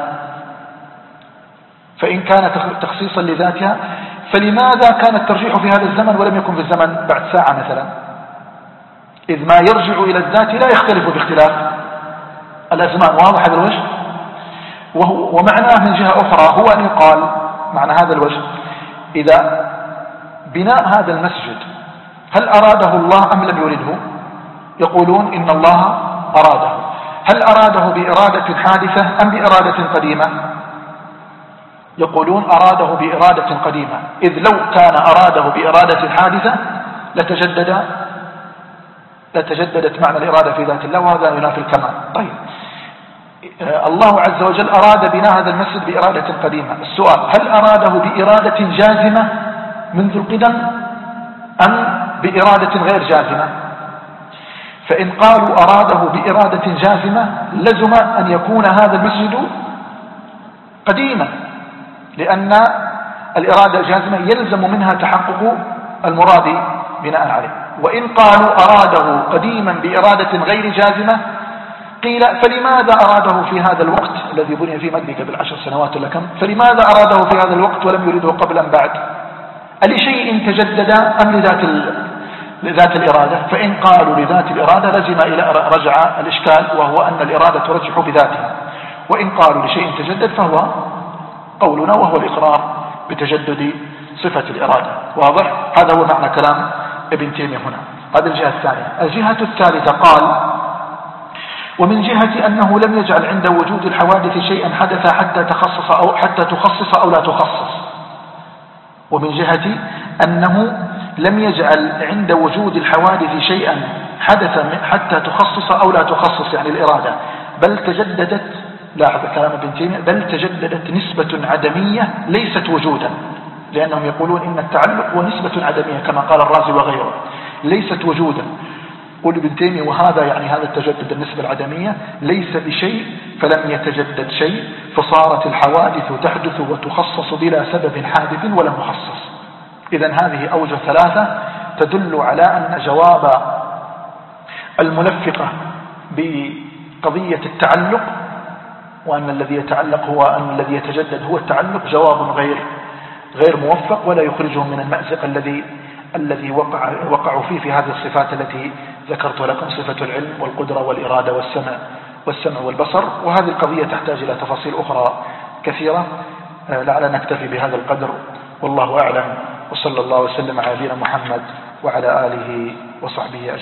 فإن كان تخصيصا لذاتها فلماذا كان الترجيح في هذا الزمن ولم يكن في الزمن بعد ساعة مثلا؟ إذ ما يرجع إلى الذات لا يختلف باختلاف الأزمان. واضح هذا الوجه؟ ومعناه من جهة أخرى هو أن يقال معنى هذا الوجه: إذا بناء هذا المسجد هل أراده الله أم لم يرده؟ يقولون إن الله أراده. هل أراده بإرادة حادثة أم بإرادة قديمة؟ يقولون أراده بإرادة قديمة، إذ لو كان أراده بإرادة حادثة لتجدد لتجددت معنى الإرادة في ذات الله، وهذا ينافي الكمال. طيب، الله عز وجل أراد بناء هذا المسجد بإرادة قديمة. السؤال: هل أراده بإرادة جازمة منذ القدم أم بإرادة غير جازمة؟ فإن قالوا أراده بإرادة جازمة لزم أن يكون هذا المسجد قديما، لأن الإرادة الجازمة يلزم منها تحقق المراد بناء عليه. وإن قالوا أراده قديما بإرادة غير جازمة قيل: فلماذا أراده في هذا الوقت الذي بني فيه مسجد قبل عشر سنوات ولا كم؟ فلماذا أراده في هذا الوقت ولم يريده قبل أم بعد؟ ألشيء تجدد أم لذات لذات الإرادة؟ فإن قالوا لذات الإرادة لزم إلى رجع الإشكال، وهو أن الإرادة ترجح بذاتها. وإن قالوا لشيء تجدد فهو قولنا، وهو الإقرار بتجدد صفة الإرادة. واضح؟ هذا هو معنى كلام ابن تيمية هنا. هذه الجهة الثانية. الجهة الثالثة قال: ومن جهة أنه لم يجعل عند وجود الحوادث شيئا حدث حتى تخصص أو حتى تخصص أو لا تخصص. ومن جهة أنه لم يجعل عند وجود الحوادث شيئا حدث حتى تخصص أو لا تخصص، يعني الإرادة، بل تجددت، لاحظ كلام ابن تيمية، بل تجددت نسبة عدمية ليست وجودا، لأنهم يقولون إن التعلق هو نسبة عدمية كما قال الرازي وغيره، ليست وجودا. قل ابن تيمية: وهذا يعني هذا التجدد النسبة العدمية ليس بشيء فلم يتجدد شيء، فصارت الحوادث تحدث وتخصص بلا سبب حادث ولا مخصص. إذن هذه أوجه ثلاثة تدل على أن جواب الملفقة بقضية التعلق، وأن الذي يتعلق هو أن الذي يتجدد هو التعلق، جواب غير غير موفق، ولا يخرجهم من المأزق الذي الذي وقع وقعوا فيه في هذه الصفات التي ذكرت لكم: صفة العلم والقدرة والإرادة والسمع والسمع والبصر. وهذه القضية تحتاج إلى تفاصيل أخرى كثيرة، لعلنا نكتفي بهذا القدر، والله أعلم. وصلى الله وسلم على نبينا محمد وعلى آله وصحبه أجمعين.